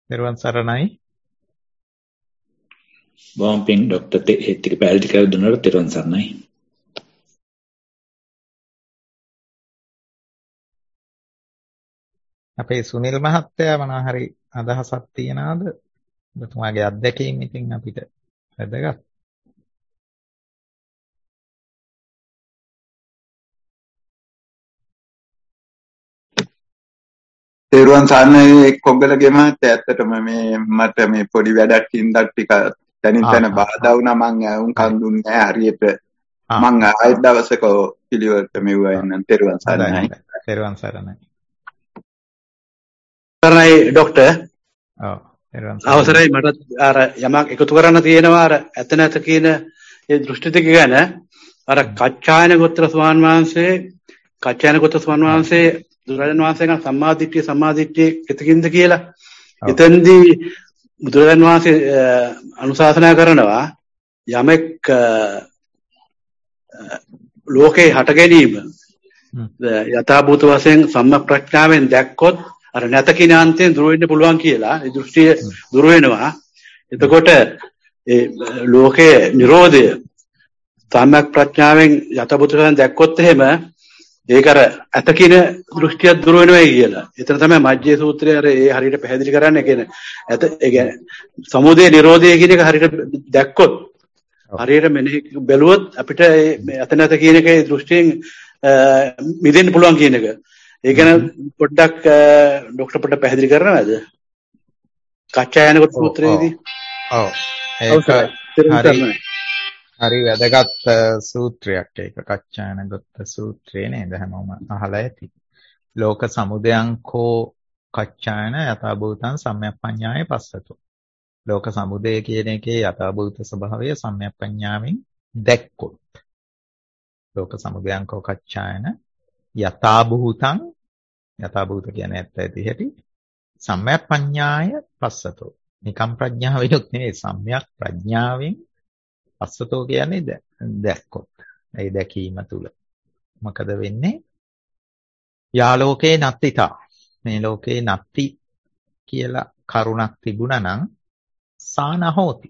නිර්වන් සරණයි. බොහොම පිං ડોક્ટર ටික පැහැදිලි කර දුන්නාට තෙරුවන් සරණයි. අපේ සුනිල් මහත්තයා මොනවා හරි අදහසක් තියනවාද? ඔබතුමාගේ අත්දැකීම් ඉතින් අපිට වැදගත්. තෙරුවන් සරණයි කොග්ගලගේ මහත්තයා. ඇත්තටම මට මේ පොඩි වැඩක් හින්දා ටික තනින් තන බාධා වුණා. මං උන්කන් දුන්නේ නැහැ හරියට. මං ආයෙත් දවසක පිළිවෙලට මෙව්වා එන්නම්. තෙරුවන් සරණයි. තෙරුවන් සරණයි. සරණයි ડોක්ටර්. ඔව්. තෙරුවන් සරණයි. අවසරයි මට අර යමක් එකතු කරන්න තියෙනවා. අර ඇත නැත කියන ඒ දෘෂ්ටි ටික ගැන අර කච්චායන ගෝත්‍ර ස්වාමීන් වහන්සේ බුදුරජාණන් වහන්සේ ගැන සම්මාදිට්ඨිය කෙතකින්ද කියලා. එතෙන්දී බුදුරජාණන් වහන්සේ අනුශාසනා කරනවා යමෙක් ලෝකේ හට ගැනීම යථාභූත වශයෙන් සම්‍යක් ප්‍රඥාවෙන් දැක්කොත් අර නැත කියන අන්තයෙන් දුර වෙන්න පුළුවන් කියලා. ඒ දෘෂ්ටිය දුර වෙනවා. එතකොට ඒ ලෝකයේ Nirodha සම්‍යක් ප්‍රඥාවෙන් යථාභූත වශයෙන් දැක්කොත් එහෙම ඒක අර ඇත කියන දෘෂ්ටිය දුර වෙනවයි කියලා. එතන තමයි මජ්ජේ සූත්‍රයේ අර ඒ හරියට පැහැදිලි කරන්නේ. කියන්නේ ඇත ඒ කියන්නේ සමුදය නිරෝධය කියන එක හරියට දැක්කොත් හරියට මෙනෙහි බැලුවොත් අපිට මේ ඇත නැත කියන එකේ දෘෂ්ටියෙන් මිදෙන්න පුළුවන් කියන එක. ඒ ගැන පොඩ්ඩක් ડોක්ටර් පොඩ්ඩක් පැහැදිලි කරනවද? කච්චායන සූත්‍රයේදී. ඔව්. ඒක හරි වැදගත් සූත්‍රයක්. ඒක කච්චායනගත සූත්‍රය නේද? හැමෝම අහලා ඇති. ලෝක සමුදයං කෝ කච්චායන යථාභූතං සම්‍යක්පඤ්ඤාය පස්සතෝ. ලෝක සමුදය කියන එකේ යථාභූත ස්වභාවය සම්‍යක්පඤ්ඤාවෙන් දැක්කොත්. ලෝක සමුදයං කෝ කච්චායන යථාභූතං යථාභූත කියන්නේ ඇත්ත ඇති හැටි සම්‍යක්පඤ්ඤාය පස්සතෝ. නිකම් ප්‍රඥාවෙනුත් නෙවෙයි සම්‍යක් ප්‍රඥාවෙන් පස්සතෝ කියන්නේ දැක්කොත්. ඒ දැකීම තුල මොකද වෙන්නේ? යාලෝකේ නත්තිතා. මේ ලෝකේ නත්ති කියලා කරුණක් තිබුණා නම් සානහෝති.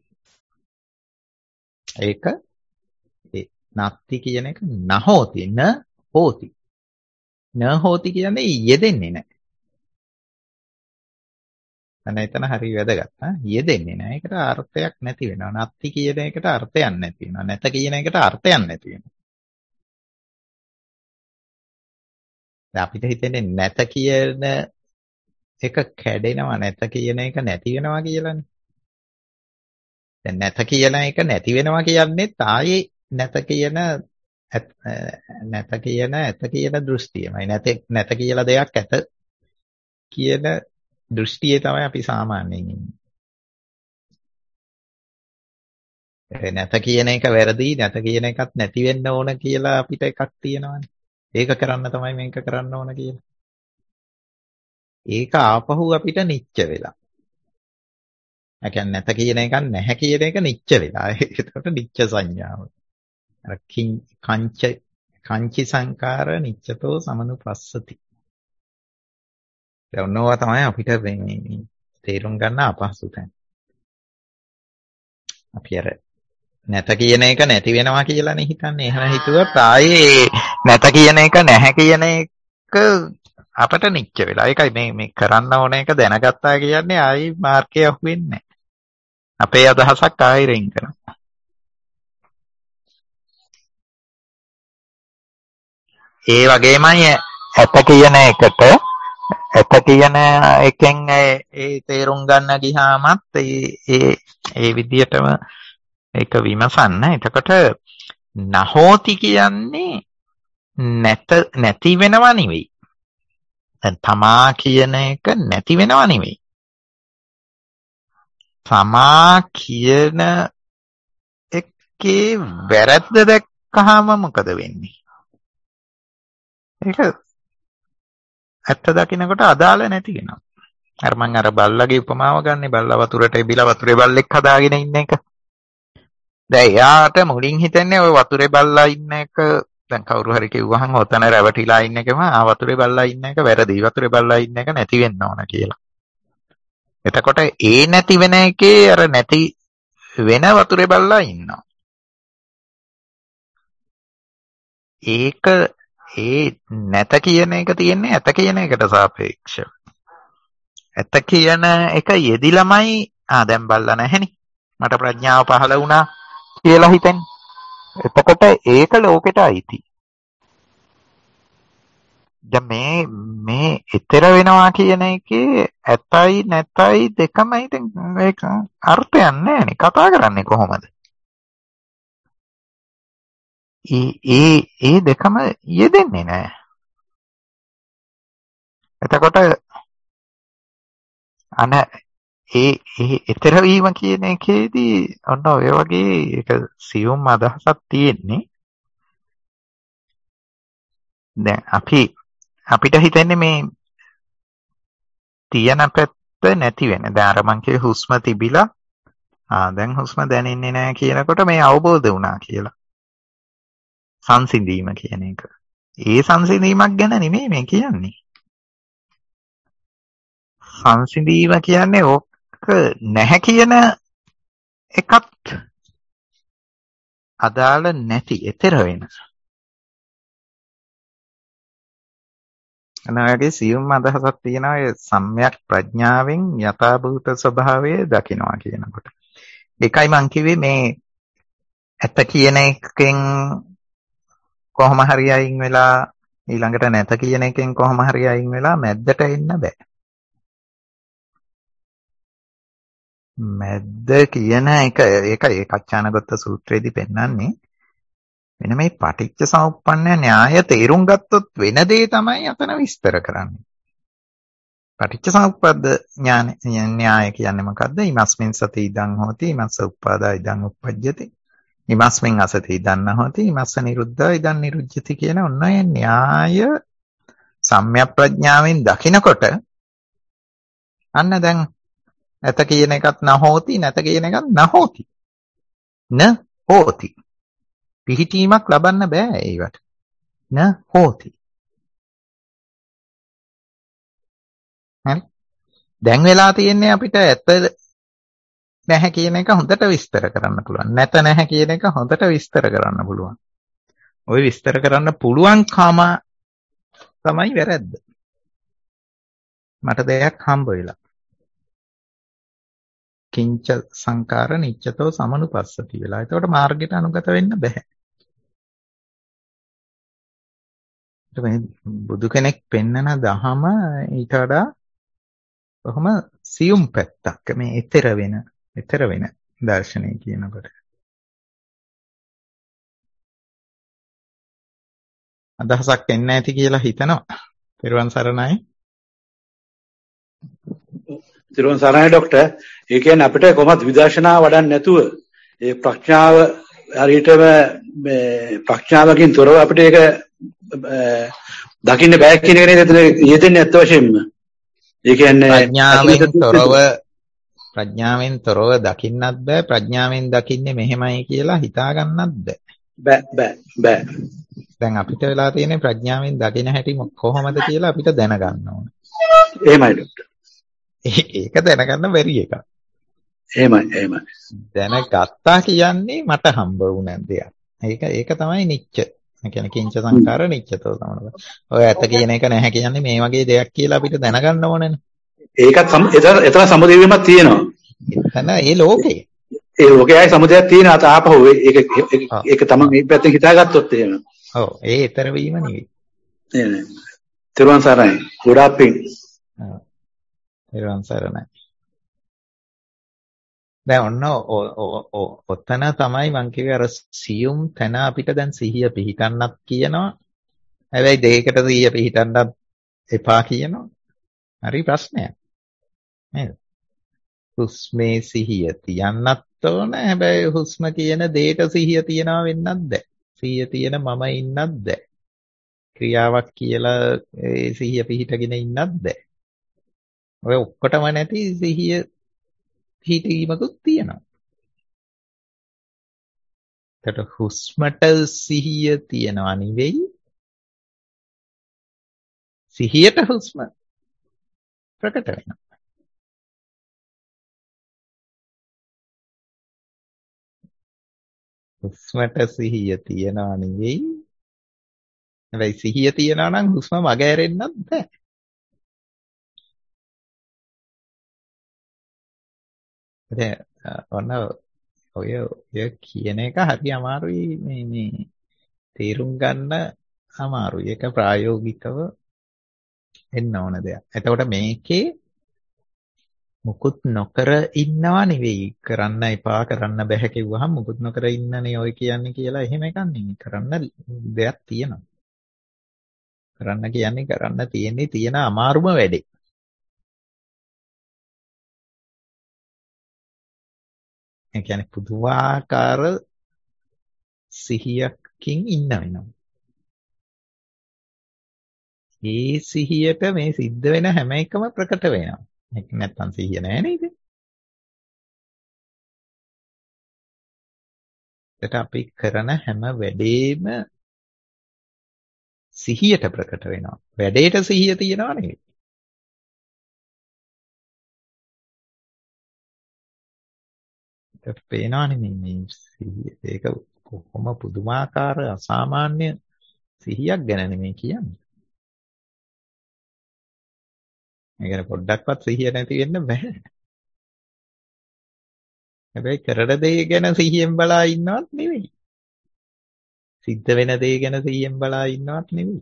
ඒක ඒ නත්ති කියන එක නහෝති න හෝති. න හෝති කියන්නේ යෙදෙන්නේ නැහැ. එතන හරි වැදගත්. යෙදෙන්නේ නැහැ. ඒකට අර්ථයක් නැති වෙනවා. නැති කියන එකට අර්ථයක් නැති වෙනවා. නැත කියන එකට අර්ථයක් නැති වෙනවා. දැන් අපිට හිතෙන්නේ නැත කියන එක කැඩෙනවා, නැත කියන එක නැති වෙනවා කියලානේ. දැන් නැත කියන එක නැති වෙනවා කියන්නේ තායේ නැත කියන ඇත කියන දෘෂ්ටියමයි. නැත කියලා දෙයක් ඇත කියන දෘෂ්ටියේ තමයි අපි සාමාන්‍යයෙන් ඉන්නේ. නැත කියන එක වැරදි, නැත කියන එකත් නැති වෙන්න ඕන කියලා අපිට එකක් තියෙනවානේ. ඒක කරන්න තමයි මේක කරන්න ඕන කියලා. ඒක ආපහු අපිට නිච්ච වෙලා. ඒ කියන්නේ නැත කියන එක නැහැ කියන එක නිච්ච වෙලා. ඒකට නිච්ච සංඥාව. අර කංචි සංකාර නිච්චතෝ සමනුපස්සති. ඔන්නවා තමයි අපිට මේ තේරුම් ගන්න අපහසු තැන. අපි අර නැත කියන එක නැති වෙනවා කියලානේ හිතන්නේ. එහෙම හිතුවත් ආයේ නැත කියන එක නැහැ කියන එක අපට නිච්ච වෙලා. ඒකයි මේ කරන්න ඕන එක දැනගත්තා කියන්නේ ආයේ මාර්ගය අහුවෙන්නේ නැහැ. අපේ අදහසක් ආයෙ රෙන් කරනවා. ඒ වගේමයි ඇත කියන එකට ඇත කියන එකෙන් ඒ තේරුම් ගන්න ගියාමත් ඒ විදියටම ඒක විමසන්න. එතකොට නහෝති කියන්නේ නැති වෙනව නෙවෙයි. දැන් තමා කියන එක නැති වෙනව නෙවෙයි. තමා කියන එකේ වැරද්ද දැක්කහම මොකද වෙන්නේ? ඒක ඇත්ත දකින්නකොට අදාළ නැති වෙනවා. අර මං අර බල්ලගේ උපමාව ගන්නේ. බල්ලා වතුරට එබිලා වතුරේ බල්ලෙක් හදාගෙන ඉන්න එක. දැන් එයාට මුලින් හිතන්නේ ওই වතුරේ බල්ලා ඉන්න එක දැන් කවුරු හරි කිව්වහම ඔතන රැවටිලා ඉන්න එකම වතුරේ බල්ලා ඉන්න එක වැරදි. වතුරේ බල්ලා ඉන්න එක නැති වෙන්න ඕන කියලා. එතකොට ඒ නැති වෙන එකේ අර නැති වෙන වතුරේ බල්ලා ඉන්නවා. ඒක ඒ නැත කියන එක තියෙන්නේ ඇත කියන එකට සාපේක්ෂව. ඇත කියන එක යෙදිලමයි දැන් බල්ලා නැහෙනි. මට ප්‍රඥාව පහළ වුණා කියලා හිතන්නේ. එතකොට ඒක ලෝකෙට අයිති. දැන් මේ ඊතර වෙනවා කියන එකේ ඇතයි නැතයි දෙකම ඉතින් ඒක අර්ථයක් නැහැ කතා කරන්නේ කොහොමද? ඒ දෙකම යෙදෙන්නේ නැහැ. එතකොට ඒ ඊතර වීම කියන එකේදී ඔන්න ඔය වගේ ඒක සියුම් අදහසක් තියෙන්නේ. දැන් අපිට හිතෙන්නේ මේ තියෙන පැත්ත නැති වෙන. දැන් අර මං කියේ හුස්ම තිබිලා දැන් හුස්ම දැනෙන්නේ නැහැ කියනකොට මේ අවබෝධ වුණා කියලා. සංසිඳීම කියන එක. ඒ සංසිඳීමක් ගැන නෙමෙයි මේ කියන්නේ. සංසිඳීම කියන්නේ ඕක නැහැ කියන එකත් අදාළ නැති ඊතර වෙන. අනාගේ සියුම් අදහසක් තියෙනවා ඒ සම්‍යක් ප්‍රඥාවෙන් යථාභූත ස්වභාවය දකිනවා කියනකොට. ඒකයි මං කිව්වේ මේ ඇත්ත කියන එකෙන් කොහොම හරි අයින් වෙලා ඊළඟට නැත කියන එකෙන් කොහොම හරි අයින් වෙලා මැද්දට එන්න බෑ. මැද්ද කියන එක ඒකයි ඒ කච්චානගත සූත්‍රයේදී පෙන්නන්නේ මෙන්න මේ පටිච්ච සමුප්පන්න න්‍යාය තේරුම් ගත්තොත් වෙන දේ තමයි අතන විස්තර කරන්නේ. පටිච්ච සමුප්පද්ද න්‍යාය කියන්නේ මොකද්ද? ඉමස්මින් සති ඉදං හෝති ඉමස්ස උප්පාදා ඉදං උප්පජ්ජති. ඉමස්මින් අසති ඉදං හෝති ඉමස්ස නිරුද්ධා ඉදං නිරුද්ධති කියන ඔන්න ඔය න්‍යාය සම්‍යක් ප්‍රඥාවෙන් දකිනකොට අන්න දැන් ඇත කියන එකත් නහෝති නැත කියන එකත් නහෝති. න හෝති. පිහිටීමක් ලබන්න බෑ ඒවට. න හෝති. හරි. දැන් වෙලා තියෙන්නේ අපිට ඇත නැහැ කියන එක හොඳට විස්තර කරන්න පුළුවන්. නැත නැහැ කියන එක හොඳට විස්තර කරන්න පුළුවන්. ওই විස්තර කරන්න පුළුවන්කම තමයි වැරද්ද. මට දෙයක් හම්බ වෙලා. කිංච සංකාර නිච්චතෝ සමනුපස්සති වෙලා. ඒකට මාර්ගයට අනුගත වෙන්න බෑ. මේ බුදු කෙනෙක් පෙන්නන දහම ඊට වඩා කොහොම සියුම් පැත්තක් මේ ඊතර වෙන දර්ශනය කියනකොට. අදහසක් එන්න ඇති කියලා හිතනවා. පෙරවන් සරණයි. තිරුවන් සරණයි ડોක්ටර්. ඒ කියන්නේ අපිට කොහොමද විදර්ශනා වඩන්න නැතුව ඒ ප්‍රඥාව හරියටම මේ ප්‍රඥාවකින් තොරව අපිට ඒක දකින්න බෑ කියන එක නේද එතන යෙදෙන්නේ ඇත්ත වශයෙන්ම. ඒ කියන්නේ ප්‍රඥාවෙන් තොරව දකින්නත් බෑ. ප්‍රඥාවෙන් දකින්නේ මෙහෙමයි කියලා හිතා ගන්නත් බෑ. දැන් අපිට වෙලා තියෙන්නේ ප්‍රඥාවෙන් දකින හැටි කොහොමද කියලා අපිට දැනගන්න ඕන. එහෙමයි ડોක්ටර්. ඒක දැනගන්න බැරි එකක්. එහෙමයි. දැනගත්තා කියන්නේ මට හම්බ වුණ දෙයක්. ඒක තමයි නිච්ච. ඒ කියන්නේ කිංච සංකාර නිච්චතෝ තමයි. ඔය ඇත්ත කියන එක නැහැ කියන්නේ මේ වගේ දෙයක් කියලා අපිට දැනගන්න ඕනනේ. ඒකත් එතන සමුදේ වීමක් තියෙනවා. එතන ඒ ලෝකේ. ඒ ලෝකයේ ආයි සමුදයක් තියෙනවා. තාපහුව ඒක තමයි මේ පැත්තෙන් හිතාගත්තොත් එහෙම. ඔව් ඒ ඊතර වීම නෙවෙයි. එහෙමයි. තිරුවන් සරණයි. ගොඩාක් පිං. තිරුවන් සරණයි. දැන් ඔන්න ඔතන තමයි මං කිව්වේ අර සියුම් තැන අපිට දැන් සිහිය පිහිටන්නත් කියනවා. හැබැයි දෙයකට සිහිය පිහිටන්නත් එපා කියනවා. හරි ප්‍රශ්නයක්. නේද? හුස්මේ සිහිය තියන්නත් ඕන. හැබැයි හුස්ම කියන දෙයට සිහිය තියනවා වෙන්නත් බෑ. සිහිය තියෙන මම ඉන්නත් බෑ. ක්‍රියාවක් කියලා ඒ සිහිය පිහිටගෙන ඉන්නත් බෑ. ඔය ඔක්කොටම නැති සිහිය පිහිටීමකුත් තියෙනවා. ඒකට හුස්මට සිහිය තියනවා නෙවෙයි. සිහියට හුස්ම ප්‍රකට වෙනවා. හුස්මට සිහිය තියනවා නෙවෙයි. හැබැයි සිහිය තියනවා නම් හුස්ම මග ඇරෙන්නත් බෑ. දැන් ඔන්න ඔය කියන එක හරි අමාරුයි මේ තේරුම් ගන්න අමාරුයි. ඒක ප්‍රායෝගිකව එන්න ඕන දෙයක්. එතකොට මේකේ මුකුත් නොකර ඉන්නවා නෙවෙයි. කරන්න එපා කරන්න බෑ කිව්වහම මුකුත් නොකර ඉන්නනේ ඔය කියන්නේ කියලා එහෙම එකක් නෙමෙයි. කරන්න දෙයක් තියෙනවා. කරන්න කියන්නේ කරන්න තියෙන අමාරුම වැඩේ. ඒ කියන්නේ පුදුමාකාර සිහියකින් ඉන්න වෙනවා. ඒ සිහියට මේ සිද්ධ වෙන හැම එකම ප්‍රකට වෙනවා. ඒක නැත්තම් සිහිය නෑ නේද? ඒකට අපි කරන හැම වැඩේම සිහියට ප්‍රකට වෙනවා. වැඩේට සිහිය තියනවා නෙවෙයි. ඒක පේනවනේ මේ සිහිය. ඒක කොහොම පුදුමාකාර අසාමාන්‍ය සිහියක් ගැන නෙමෙයි කියන්නේ. ඒ කියන්නේ පොඩ්ඩක්වත් සිහිය නැති වෙන්න බෑ. හැබැයි කරන දේ ගැන සිහියෙන් බලා ඉන්නවත් නෙවෙයි. සිද්ධ වෙන දේ ගැන සිහියෙන් බලා ඉන්නවත් නෙවෙයි.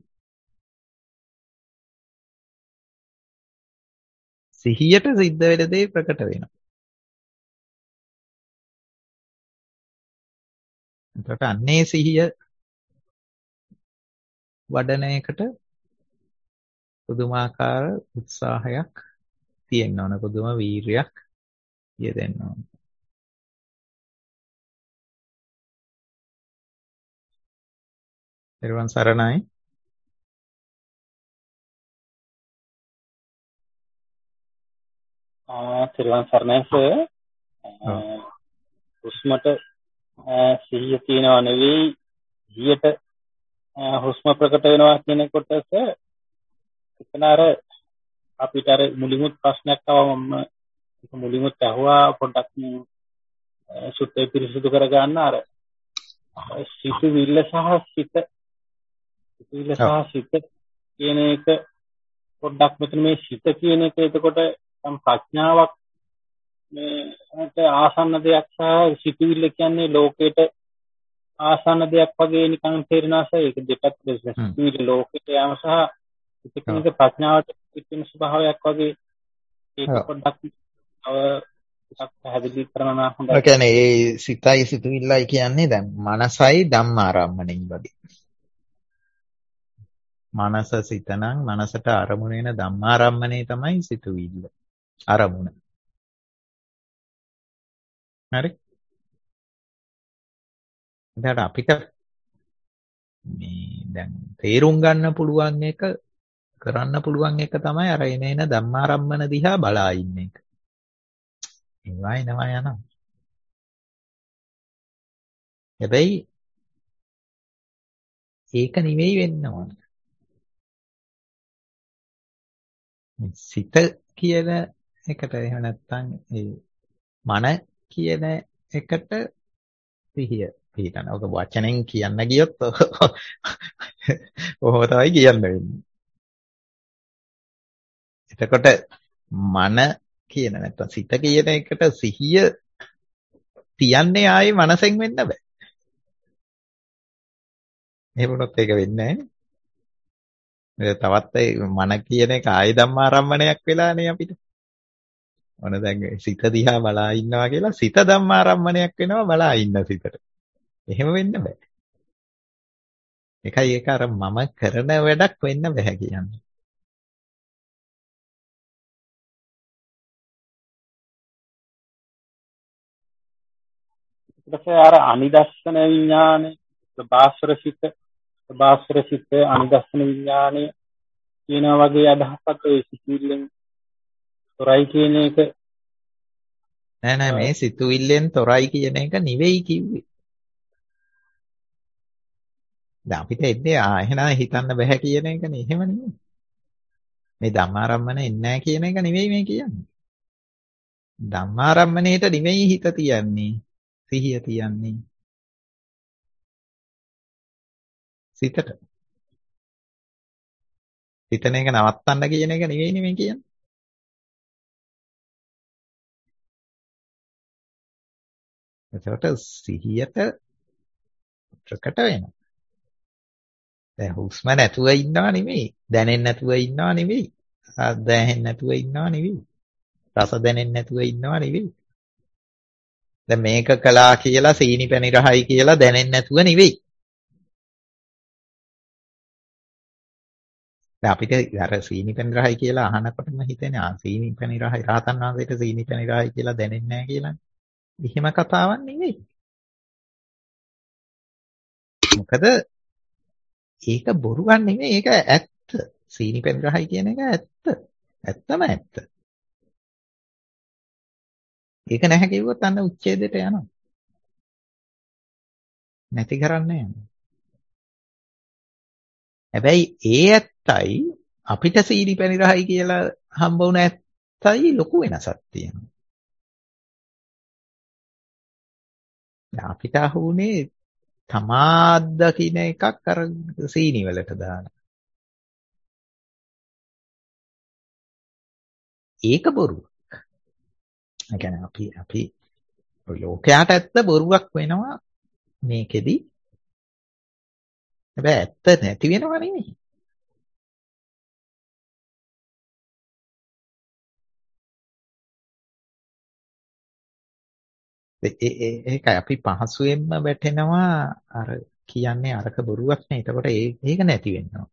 සිහියට සිද්ධ වෙන දේ ප්‍රකට වෙනවා. එතකොට අන්නේ සිහිය වඩන එකට පුදුමාකාර උත්සාහයක් තියෙන්න ඕන. පුදුම වීරියක් යෙදෙන්න ඕන. ඊර්වන් සරණයි. ඊර්වන් සරණයි හුස්මට සිහිය තියනවා නෙවෙයි සිහියට හුස්ම ප්‍රකට වෙනවා කියන කොටස එතන අර අපිට අර මුලින්මුත් ප්‍රශ්නයක් ආවම ඒක මුලින්මුත් අහුවා පොඩ්ඩක් සුත්තේ පිරිසිදු කරගන්න අර සිතුවිල්ල සහ සිත කියන එක පොඩ්ඩක් මෙතන මේ සිත කියන එක එතකොට සම් ප්‍රඥාවක් මේකට ආසන්න දෙයක් සහ සිතුවිල්ල කියන්නේ ලෝකෙට ආසන්න දෙයක් වගේ නිකන් තේරෙනවා ඒක දෙපැත්ත සිතුවිල්ල ලෝකෙට යාම සහ සිතකින්ක ප්‍රඥාවට පිටින් ස්වභාවයක් වගේ ඒක පොඩ්ඩක් ටිකක් පැහැදිලි කරනවා හොඳයි. ඒ කියන්නේ ඒ සිතයි සිතුවිල්ලයි කියන්නේ දැන් මනසයි ධම්මාරම්මණය වගේ. මනස සිතනම් මනසට අරමුණ වෙන ධම්මාරම්මණය තමයි සිතුවිල්ල. අරමුණ. හරි? දැන් අපිට මේ දැන් තේරුම් ගන්න පුළුවන් එක කරන්න පුළුවන් එක තමයි අර එන ධම්මාරම්මන දිහා බලා ඉන්න එක. ඒවා එනවා යනවා. හැබැයි ඒක නෙවෙයි වෙන්න ඕන. සිත කියන එකට එහෙම නැත්නම් ඒ මන කියන එකට සිහිය පිටන. ඔක වචනෙන් කියන්න ගියොත් ඔහොම තමයි කියන්න වෙන්නේ. එතකොට මන කියන නැත්නම් සිත කියන එකට සිහිය තියන්නේ ආයේ මනසෙන් වෙන්න බෑ. එහෙම වුණොත් ඒක වෙන්නේ නැහැ. තවත් මන කියන එක ආයේ ධම්මාරම්මණයක් වෙලානේ අපිට. ඔන්න දැන් සිත දිහා බලා ඉන්නවා කියලා සිත ධම්මාරම්මණයක් වෙනවා බලා ඉන්න සිතට. එහෙම වෙන්න බෑ. ඒකයි ඒක අර මම කරන වැඩක් වෙන්න බෑ කියන්නේ. ඊට අර අනිදස්සන විඥාන ප්‍රභාස්වර සිත අනිදස්සන විඥානය කියන වගේ අදහසක් ඒ සිතුවිල්ලෙන් තොරයි කියන එක නෑ මේ සිතුවිල්ලෙන් තොරයි කියන එක නෙවෙයි කිව්වේ. දැන් අපිට එන්නේ එහෙනම් හිතන්න බෑ කියන එකනේ. එහෙම නෙමෙයි. මේ ධම්මාරම්මන එන්නේ නැහැ කියන එක නෙවෙයි මේ කියන්නේ. ධම්මාරම්මණයට නෙවෙයි හිත තියන්නේ. සිහිය තියන්නේ. සිතට. හිතන එක නවත්තන්න කියන එක නෙවෙයි මේ කියන්නේ. එතකොට සිහියට ප්‍රකට වෙනවා. දැන් හුස්ම නැතුව ඉන්නවා නෙවෙයි. දැනෙන්නේ නැතුව ඉන්නවා නෙවෙයි. ශබ්ද ඇහෙන්නේ නැතුව ඉන්නවා නෙවෙයි. රස දැනෙන්නේ නැතුව ඉන්නවා නෙවෙයි. දැන් මේක කළා කියලා සීනි පැණි රහයි කියලා දැනෙන්නේ නැතුව නෙවෙයි. දැන් අපිට අර සීනි පැණි රහයි කියලා අහනකොටම හිතෙන්නේ සීනි පැණි රහයි රහතන් වහන්සේට සීනි පැණි රහයි කියලා දැනෙන්නේ නැහැ කියලා. එහෙම කතාවක් නෙවෙයි. මොකද ඒක බොරුවක් නෙමෙයි ඒක ඇත්ත. සීනි පැණි රහයි කියන එක ඇත්ත. ඇත්තම ඇත්ත. ඒක නැහැ කිව්වොත් අන්න උච්ඡේදයට යනවා. නැති කරන්නේ නැහැ. හැබැයි ඒ ඇත්තයි අපිට සීනි පැණි රහයි කියලා හම්බ වුණ ඇත්තයි ලොකු වෙනසක් තියෙනවා. අපිට අහුනේ තමාද්ද කියන එකක් අර සීනි වලට දාලා. ඒක බොරුවක්. ඒ කියන්නේ අපි ලෝකයට ඇත්ත බොරුවක් වෙනවා මේකෙදි. හැබැයි ඇත්ත නැති වෙනව නෙමෙයි. ඒකයි අපි පහසුවෙන්ම වැටෙනවා අර කියන්නේ අරක බොරුවක් නේ. එතකොට ඒක නැති වෙනවා.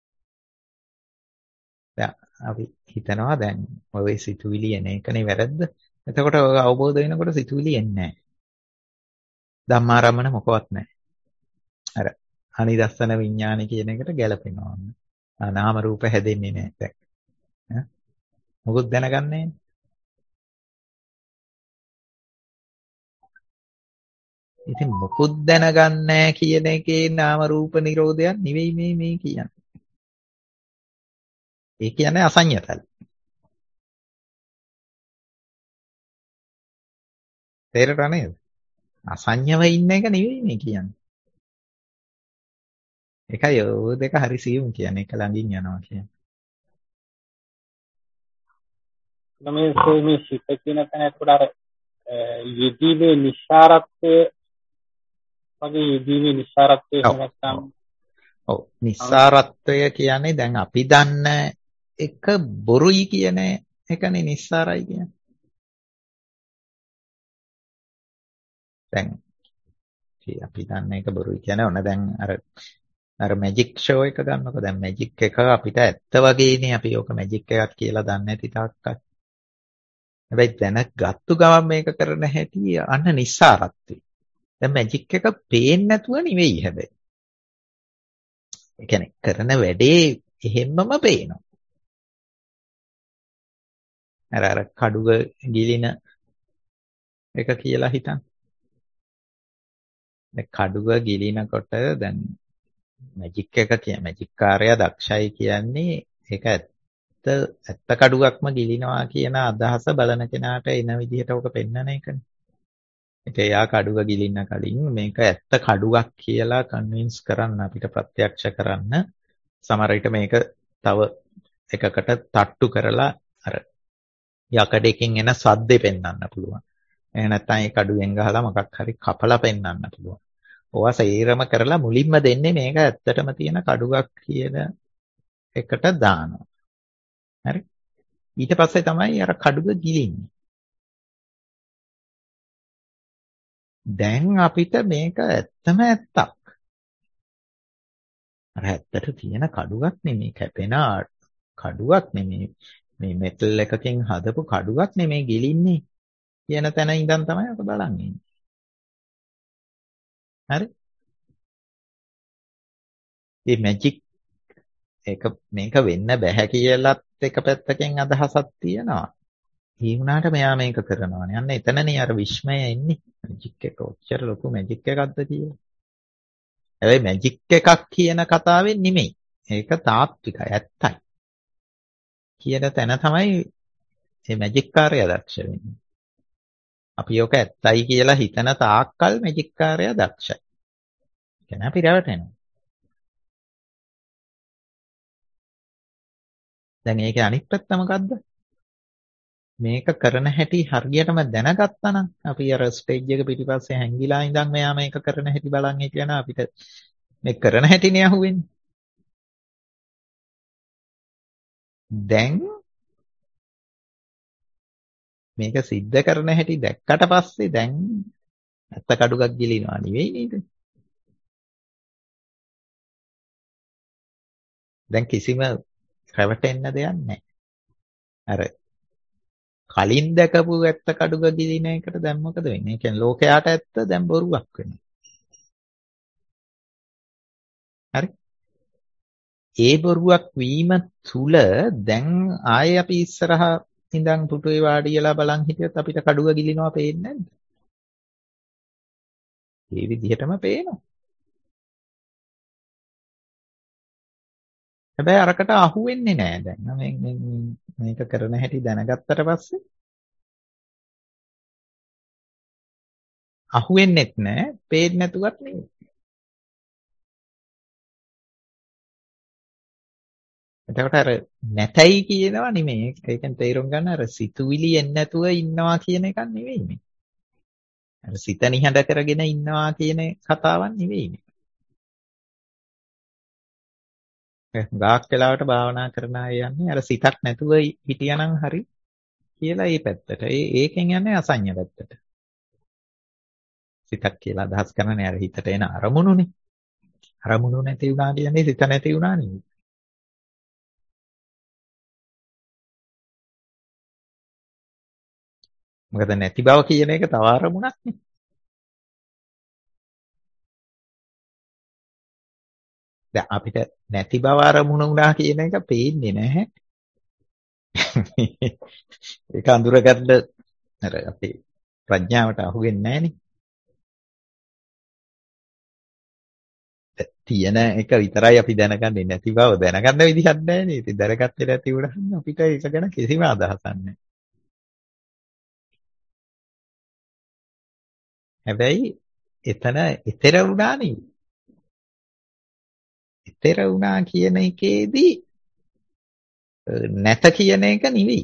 දැන් අපි හිතනවා දැන් ඔය සිතුවිලි එන එකනේ වැරද්ද. එතකොට ඔය අවබෝධ වෙනකොට සිතුවිලි එන්නේ නැහැ. ධම්මාරම්මන මොකවත් නැහැ. අර අනිදස්සන විඥාන කියන එකට ගැලපෙනවා. නාම රූප හැදෙන්නේ නැහැ දැන්. මොකද දැනගන්නේ? ඉතින් මොකුත් දැනගන්නේ කියන එකේ නාම රූප නිරෝධයක් නෙවෙයි මේ කියන්නේ. ඒ කියන්නේ අසඤ්ඤතල. තේරෙන්නේ නේද? අසඤ්ඤව ඉන්න එක නෙවෙයි මේ කියන්නේ. ඒකයි ඔය දෙක හරි සියුම් කියන්නේ. එක ළඟින් යනවා කියන්නේ. මේ සිත කියන තැන එතකොට අර යෙදීමේ නිස්සාරත්වය වගේ යෙදීමේ නිස්සාරත්වය නැත්නම් ඔව් නිස්සාරත්වය කියන්නේ දැන් අපි දන්න එක බොරුයි කියන එකනේ නිස්සාරයි කියන්නේ. දැන් අපි දන්න එක බොරුයි කියන්නේ ඔන්න දැන් අර මැජික් ෂෝ එක ගන්නකො දැන් මැජික් එක අපිට ඇත්ත වගේනේ අපි ඕක මැජික් එකක් කියලා දන්නේ නැති තාක්කල්. හැබැයි දැනගත්තු ගමන් මේක කරන හැටි අන්න නිස්සාරත්වය. දැන් මැජික් එක පේන්නේ නැතුව නෙවෙයි හැබැයි. ඒ කියන්නේ කරන වැඩේ එහෙම්මම පේනවා. අර කඩුව ගිලින එක කියලා හිතන්න. දැන් කඩුව ගිලිනකොට දැන් මැජික් එක කියන්නේ මැජික් කාර්යය දක්ෂයි කියන්නේ ඒක ඇත්ත කඩුවක්ම ගිලිනවා කියන අදහස බලන කෙනාට එන විදිහට ඔක පෙන්වන එකනේ. ඒක එයා කඩුව ගිලින්න කලින් මේක ඇත්ත කඩුවක් කියලා කන්වින්ස් කරන්න අපිට ප්‍රත්‍යක්ෂ කරන්න සමහර විට මේක තව එකකට තට්ටු කරලා අර යකඩකින් එන සද්දේ පෙන්වන්න පුළුවන්. එහෙම නැත්නම් ඒ කඩුවෙන් ගහලා මොකක් හරි කපලා පෙන්වන්න පුළුවන්. ඕවා සේරම කරලා මුලින්ම දෙන්නේ මේක ඇත්තටම තියෙන කඩුවක් කියන එකට දානවා. හරි? ඊට පස්සේ තමයි අර කඩුව ගිලින්නේ. දැන් අපිට මේක ඇත්තම ඇත්තක්. අර ඇත්තට තියෙන කඩුවක් නෙමෙයි කැපෙන කඩුවක් නෙමෙයි මේ මෙටල් එකකින් හදපු කඩුවක් නෙමෙයි ගිලින්නේ කියන තැන ඉඳන් තමයි ඔක බලන්නේ. හරි? මේ මැජික් මේක වෙන්න බෑ කියලාත් එක පැත්තකින් අදහසක් තියෙනවා. ඒ වුණාට මෙයා මේක කරනවානේ. අන්න එතනනේ අර විශ්මය එන්නේ. මැජික් එක ඔච්චර ලොකු මැජික් එකක්ද කියලා. හැබැයි මැජික් එකක් කියන කතාවෙන් නෙමෙයි. ඒක තාත්විකයි ඇත්තයි. කියන තැන තමයි මේ මැජික් කාර්යය දක්ෂ වෙන්නේ. අපි ඔක ඇත්තයි කියලා හිතන තාක්කල් මැජික් කාර්යය දක්ෂයි. කියන අපි රැවටෙනවා. දැන් ඒකේ අනිත් පැත්ත මොකද්ද? මේක කරන හැටි හරියටම දැනගත්තා නම් අපි අර ස්ටේජ් එක පිටිපස්සේ හැංගිලා ඉඳන් මෙයා මේක කරන හැටි බලන් හිටියනම් අපිට මේ කරන හැටිනේ අහුවෙන්නේ. දැන් මේක සිද්ධ කරන හැටි දැක්කට පස්සේ දැන් ඇත්ත කඩුවක් ගිලිනවා නෙවෙයි නේද? දැන් කිසිම රැවටෙන්න දෙයක් නැහැ. අර කලින් දැකපු ඇත්ත කඩුව ගිලින එකට දැන් මොකද වෙන්නේ? ඒ කියන්නේ ලෝකයට ඇත්ත දැන් බොරුවක් වෙනවා. හරි? ඒ බොරුවක් වීම තුල දැන් ආයේ අපි ඉස්සරහා ඉඳන් පුටුවේ වාඩිලා බලන් හිටියොත් අපිට කඩුව ගිලිනවා පේන්නේ නැද්ද? ඒ විදිහටම පේනවා. හැබැයි අරකට අහු වෙන්නේ නැහැ දැන්. මේක කරන හැටි දැනගත්තට පස්සේ අහු වෙන්නෙත් නැහැ, පේන්නේ නැතුවත් නෙවෙයි. එතකොට අර නැතයි කියනවා නෙමෙයි. ඒ කියන්නේ තේරුම් ගන්න අර සිතුවිලි එන්නේ නැතුව ඉන්නවා කියන එකක් නෙවෙයි මේ. අර සිත නිහඬ කරගෙන ඉන්නවා කියන කතාවක් නෙවෙයි මේ. ගාක් වෙලාවට භාවනා කරන අය යන්නේ අර සිතක් නැතුව හිටියානම් හරි කියලා ඒ පැත්තට. ඒකෙන් යන්නේ අසඤ්ඤ පැත්තට. සිතක් කියලා අදහස් කරන්නේ අර හිතට එන අරමුණුනේ. අරමුණු නැති වුණා කියන්නේ සිත නැති වුණා නෙවෙයි. මොකද නැති බව කියන එක තව අරමුණක් නේ. දැන් අපිට නැති බව අරමුණ වුණා කියන එක පේන්නේ නැහැ. ඒක අඳුරගන්න අර අපේ ප්‍රඥාවට අහු වෙන්නේ නැහනේ. තියෙන එක විතරයි අපි දැනගන්නේ නැති බව දැනගන්න විදිහක් නැහැ නේ. ඉතින් දැනගත්තේ නැති වුණාම අපිට ඒක ගැන කිසිම අදහසක් නැහැ. හැබැයි එතන ඊතර වුණා නේ. ඊතර වුණා කියන එකේදී නැත කියන එක නෙවෙයි.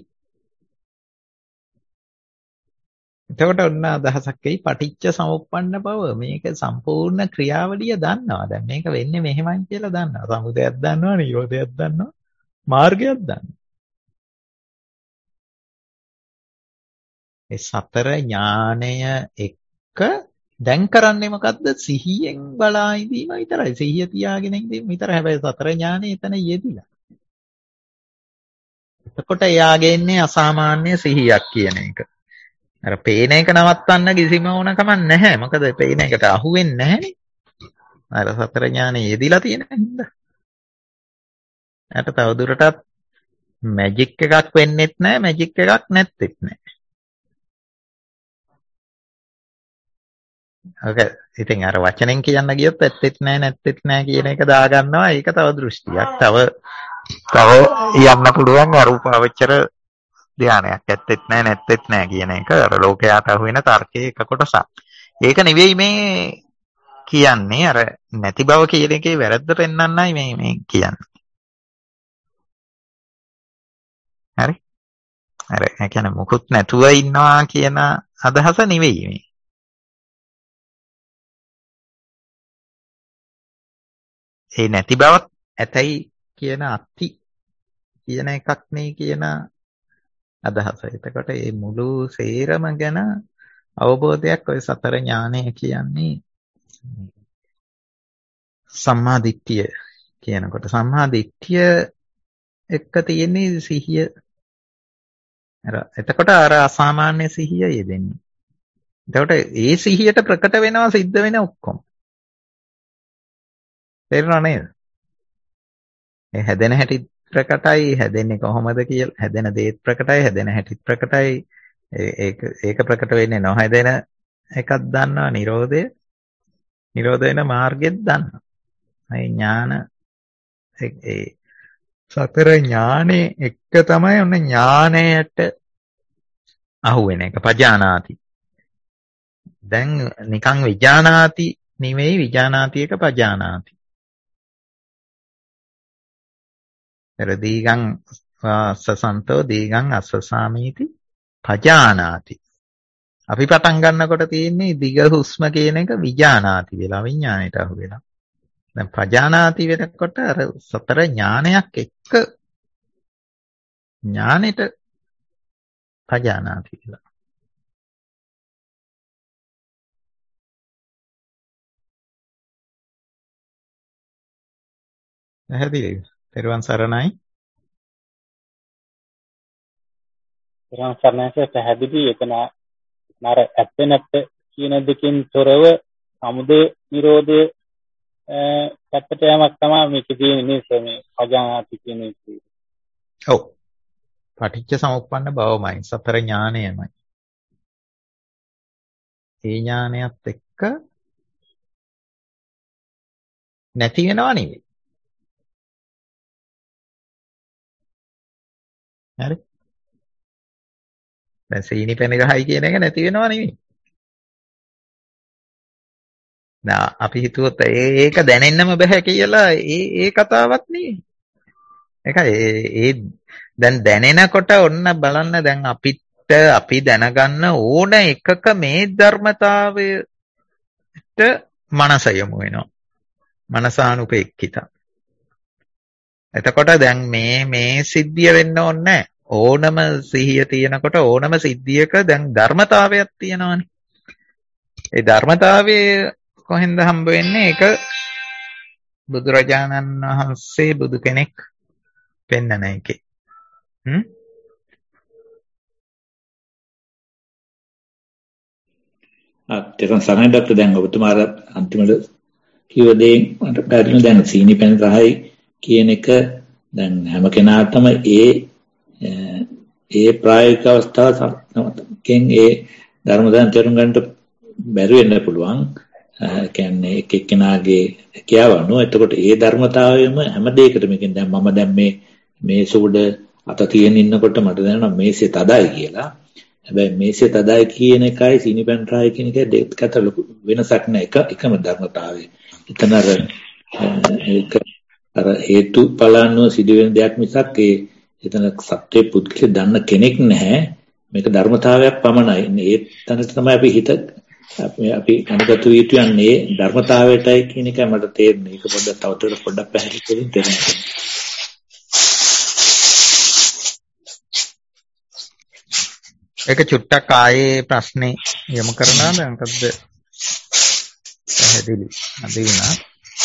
එතකොට ඔන්න අදහසක් එයි පටිච්ච සමුප්පන්න බව. මේක සම්පූර්ණ ක්‍රියාවලිය දන්නවා. දැන් මේක වෙන්නේ මෙහෙමයි කියලා දන්නවා. සමුදයක් දන්නවා, නිරෝධයක් දන්නවා, මාර්ගයක් දන්නවා. ඒ සතර ඥානය එක්ක දැන් කරන්නේ මොකද්ද? සිහියෙන් බලා ඉඳීම විතරයි. සිහිය තියාගෙන ඉඳීම විතරයි. හැබැයි සතර ඥානෙ එතන යෙදිලා. එතකොට එයාගේ ඉන්නේ අසාමාන්‍ය සිහියක් කියන එක. අර පේන එක නවත්තන්න කිසිම ඕනකමක් නැහැ. මොකද පේන එකට අහු වෙන්නේ නැහනේ. අර සතර ඥානෙ යෙදිලා තියෙන හින්දා. ඊට තවදුරටත් මැජික් එකක් වෙන්නෙත් නැහැ, මැජික් එකක් නැත්තේත් නැහැ. ඔක ඉතින් අර වචනෙන් කියන්න ගියොත් ඇත්තෙත් නැහැ නැත්තෙත් නැහැ කියන එක දාගන්නවා. ඒක තව දෘෂ්ටියක්. තව යන්න පුළුවන් අරූපාවචර ධානයක්. ඇත්තෙත් නැහැ නැත්තෙත් නැහැ කියන එක අර ලෝකයට අහු වෙන තර්කයේ එක කොටසක්. ඒක නෙවෙයි මේ කියන්නේ. අර නැති බව කියන එකේ වැරද්ද පෙන්වන්නයි මේ කියන්නේ. හරි? අර ඒ කියන්නේ මුකුත් නැතුව ඉන්නවා කියන අදහස නෙවෙයි මේ. ඒ නැති බවත් ඇතයි කියන අත්ති කියන එකක් නේ කියන අදහස. එතකොට මේ මුළු සේරම ගැන අවබෝධයක් ඔය සතර ඥානය කියන්නේ සම්මා දිට්ඨිය කියනකොට. සම්මා දිට්ඨිය එක්ක තියෙන්නේ සිහිය. එතකොට අර අසාමාන්‍ය සිහිය යෙදෙන්නේ. එතකොට ඒ සිහියට ප්‍රකට වෙනවා සිද්ධ වෙන ඔක්කොම. තේරුණා නේද? ඒ හැදෙන හැටි ප්‍රකටයි, හැදෙන්නේ කොහොමද කියලා, හැදෙන දේත් ප්‍රකටයි, හැදෙන හැටිත් ප්‍රකටයි. ඒක ප්‍රකට වෙන්නේ නොහැදෙන එකක් දන්නවා, නිරෝධය. නිරෝධ වෙන මාර්ගෙත් දන්නවා. මේ ඥාන ඒ සතර ඥානේ එක තමයි ඔන්න ඥානයට අහු වෙන එක. පජානාති. දැන් නිකන් විජානාති නෙවෙයි, විජානාති එක පජානාති. දීගං අස්සසන්තෝ දීගං අස්සසාමීති පජානාති. අපි පටන් ගන්නකොට තියෙන්නේ දිග හුස්ම කියන එක විජානාති වෙලා විඥාණයට අහු වෙලා. දැන් පජානාති වෙනකොට අර සතර ඥානයක් එක්ක ඥානෙට පජානාති කියලා. පැහැදිලිද? තෙරුවන් සරණයි. තෙරුවන් සරණයි පැහැදිලි. එතන අර ඇත්ත නැත්ත කියන දෙකෙන් තොරව සමුදය නිරෝධය පැත්තට යමක් තමයි මේකේ තියෙන්නේ මේ පජානාති කියන එක. ඔව්. පටිච්ච සමුප්පන්න බවමයි සතර ඥානයමයි. ඒ ඥානයත් එක්ක නැති වෙනවා නෙවෙයි. හරි. දැන් සීනි පැන ගහයි කියන එක නැති වෙනවා නෙවෙයි. අපි හිතුවොත් ඒක දැනෙන්නම බෑ කියලා ඒ කතාවක් නෙවෙයි. ඒකයි දැන් දැනෙනකොට ඔන්න බලන්න දැන් අපි දැනගන්න ඕන එකක මේ ධර්මතාවයට මනස යොමු වෙනවා. මනසානුපේක්ඛිත. එතකොට දැන් මේ සිද්ධිය වෙන්න ඕනේ ඕනම සිහිය තියෙනකොට ඕනම සිද්ධියක දැන් ධර්මතාවයක් තියෙනවානේ. ඒ ධර්මතාවයේ කොහෙන්ද හම්බ වෙන්නේ? ඒක බුදුරජාණන් වහන්සේ බුදු කෙනෙක් පෙන්නන එකේ. අත්‍යවශ්‍ය සමහරවිට දැන් ඔබතුමා අන්තිමට කිව්ව දේ මට පැහැදිලිව දැන් සීනි පැන රහයි කියන එක දැන් හැම කෙනාටම ඒ ප්‍රායෝගික අවස්ථාවකින් ඒ ධර්ම දැන තේරුම් ගන්නට බැරි වෙන්න පුළුවන්. කියන්නේ එක එක්කෙනාගේ කියාව අනුව. එතකොට ඒ ධර්මතාවයම හැම දෙයකටම කියන්නේ දැන් මම දැන් මේ සුඩ අත තියෙන ඉන්නකොට මට දැනෙනවා මේසේ තදයි කියලා. හැබැයි මේසේ තදයි කියන එකයි සීනිපැන් රායි කියන එකයි දෙක අතර ලොකු වෙනසක් නැහැ. එකම ධර්මතාවය. එතන අර හේතු ඵලano සිදුවෙන දෙයක් මිසක් එතන සත්‍ය පුද්ගල දන්න කෙනෙක් නැහැ. මේක ධර්මතාවයක් පමණයි. ඒ තැනට තමයි අපි අපි අනුගත යුතු යන්නේ ධර්මතාවයටයි කියන එක මට තේරෙන්නේ. ඒක පොඩ්ඩක් පැහැදිලි කරමින් තේරෙනවා. ඒක චුට්ටක් ආයේ ප්‍රශ්නේ යොමු කරනවාද? මොකද්ද? පැහැදිලි නැදිනා.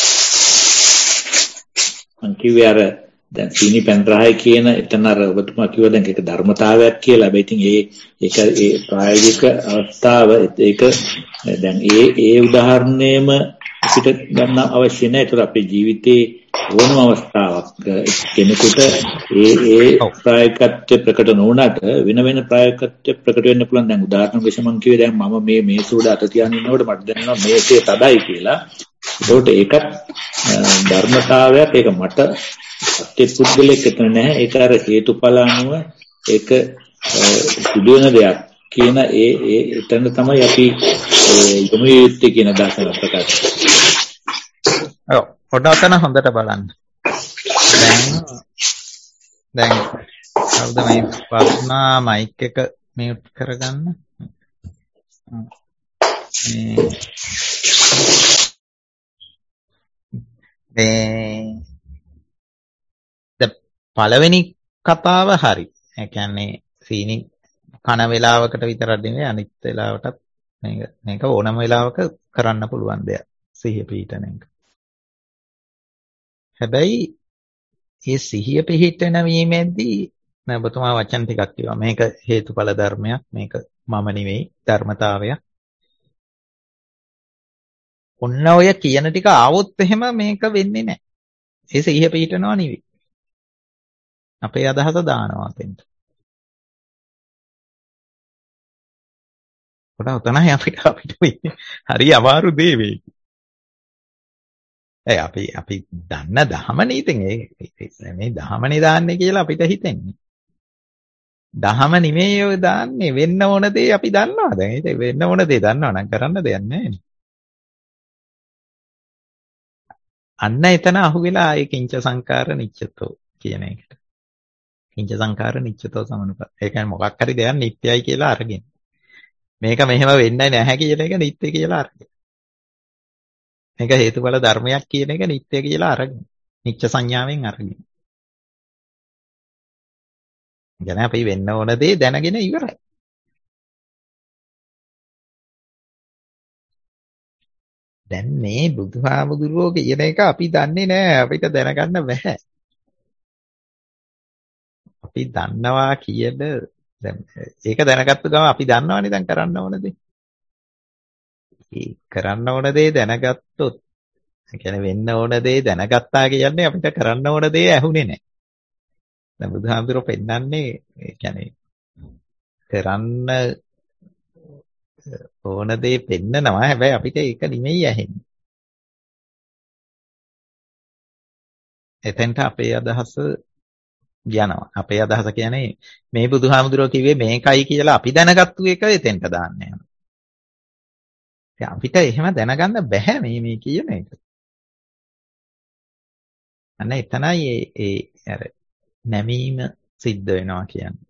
මං කිව්වේ අර දැන් සීනි පැන් රහයි කියන එතන අර ඔබතුමා කිව්වා දැන් ඒක ධර්මතාවයක් කියලා. හැබැයි ඉතින් ඒ ප්‍රායෝගික අවස්ථාව ඒක දැන් ඒ උදාහරණයම අපිට ගන්න අවශ්‍ය නැහැ. ඒතර අපේ ජීවිතේ ඕනම අවස්ථාවක් කෙනෙකුට ඒ ප්‍රායෝගිකත්වය ප්‍රකට නොවුනට වෙන ප්‍රායෝගිකත්වය ප්‍රකට වෙන්න පුළුවන්. දැන් උදාහරණයක් වශයෙන් මම කිව්වේ දැන් මම මේ සූඩ අත තියාගෙන ඉන්නකොට මට දැනෙනවා මේකේ තදයි කියලා. ඒකට ඒකත් ධර්මතාවයක්. ඒක මට සත්‍ය පුද්ගලෙක් එතන නැහැ. ඒක අර හේතුඵල අනුව ඒක සිදුවෙන දෙයක් කියන එතන තමයි අපි යොමු යුත්තේ කියන දාසන ප්‍රකාශ. ඔව් පොඩ්ඩක් හොඳට බලන්න. දැන් කවුද මේ වර්ණා මයික් එක මියුට් කරගන්න? පළවෙනි කතාව හරි. ඒ කියන්නේ සීනි කන වේලාවකට විතරක් නෙවෙයි අනිත් වෙලාවටත් මේක ඕනම වෙලාවක කරන්න පුළුවන් දෙයක්. සිහිය පිහිටන එක. හැබැයි මේ සිහිය පිහිටන වීමෙන්දී ඔබතුමා වචන ටිකක් කිව්වා. මේක හේතුඵල ධර්මයක්. මේක මම නෙවෙයි ධර්මතාවයක්. ඔන්න ඔය කියන ටික ආවොත් එහෙම මේක වෙන්නේ නැහැ. ඒ සිහිය පිහිටනවා නෙවෙයි. අපේ අදහස දානවා තෙන්ට. පොඩක් තමයි අපිට හරි අමාරු දේ වෙයි. අපි දන්න දහමනේ ඉතින් මේ දහමනේ දාන්නේ කියලා අපිට හිතෙන්නේ. දහම නෙමෙයි ඔය දාන්නේ වෙන්න ඕන දේ අපි දන්නවා දැන්. ඒක වෙන්න ඕන දේ දන්නවා නම් කරන්න දෙයක් නැහැ නේ. අන්න එතන අහුවෙලා ඒ කිංච සංකාර නිච්චතෝ කියන එකට. නිච්ච සංඛාර නිච්චතෝ සමනුපත්. ඒ කියන්නේ මොකක් හරි දෙයක් නිට්ටයයි කියලා අරගෙන. මේක මෙහෙම වෙන්නේ නැහැ කියන එක නිට්ටය කියලා අරගෙන. මේක හේතුඵල ධර්මයක් කියන එක නිට්ටය කියලා අරගෙන. නිච්ච සංඥාවෙන් අරගෙන. يعني අපි වෙන්න ඕන දේ දැනගෙන ඉවරයි. දැන් මේ බුදුහාමුදුරුවෝ කියන එක අපි දන්නේ නැහැ. අපිට දැනගන්න බැහැ. අපි දන්නවා කියන දැන් ඒක දැනගත්තු ගම අපි දන්නවනේ දැන් කරන්න ඕන දේ. ඒ කරන්න ඕන දේ දැනගත්තොත් ඒ කියන්නේ වෙන්න ඕන දේ දැනගත්තා කියන්නේ අපිට කරන්න ඕන දේ ඇහුනේ නැහැ. දැන් බුදුහාමුදුරුවෝ පෙන්නන්නේ ඒ කියන්නේ කරන්න ඕන දේ පෙන්නනවා. හැබැයි අපිට ඒක නෙමෙයි ඇහෙන්නේ. එතෙන්ට අපේ අදහස යනවා. අපේ අදහස කියන්නේ මේ බුදුහාමුදුරුවෝ කිව්වේ මේකයි කියලා අපි දැනගත්තු එක එතෙන්ට දාන්න යනවා. අපිට එහෙම දැනගන්න බෑ මේ කියන එක. අන්න එතනයි ඒ අර නැමීම සිද්ධ වෙනවා කියන්නේ.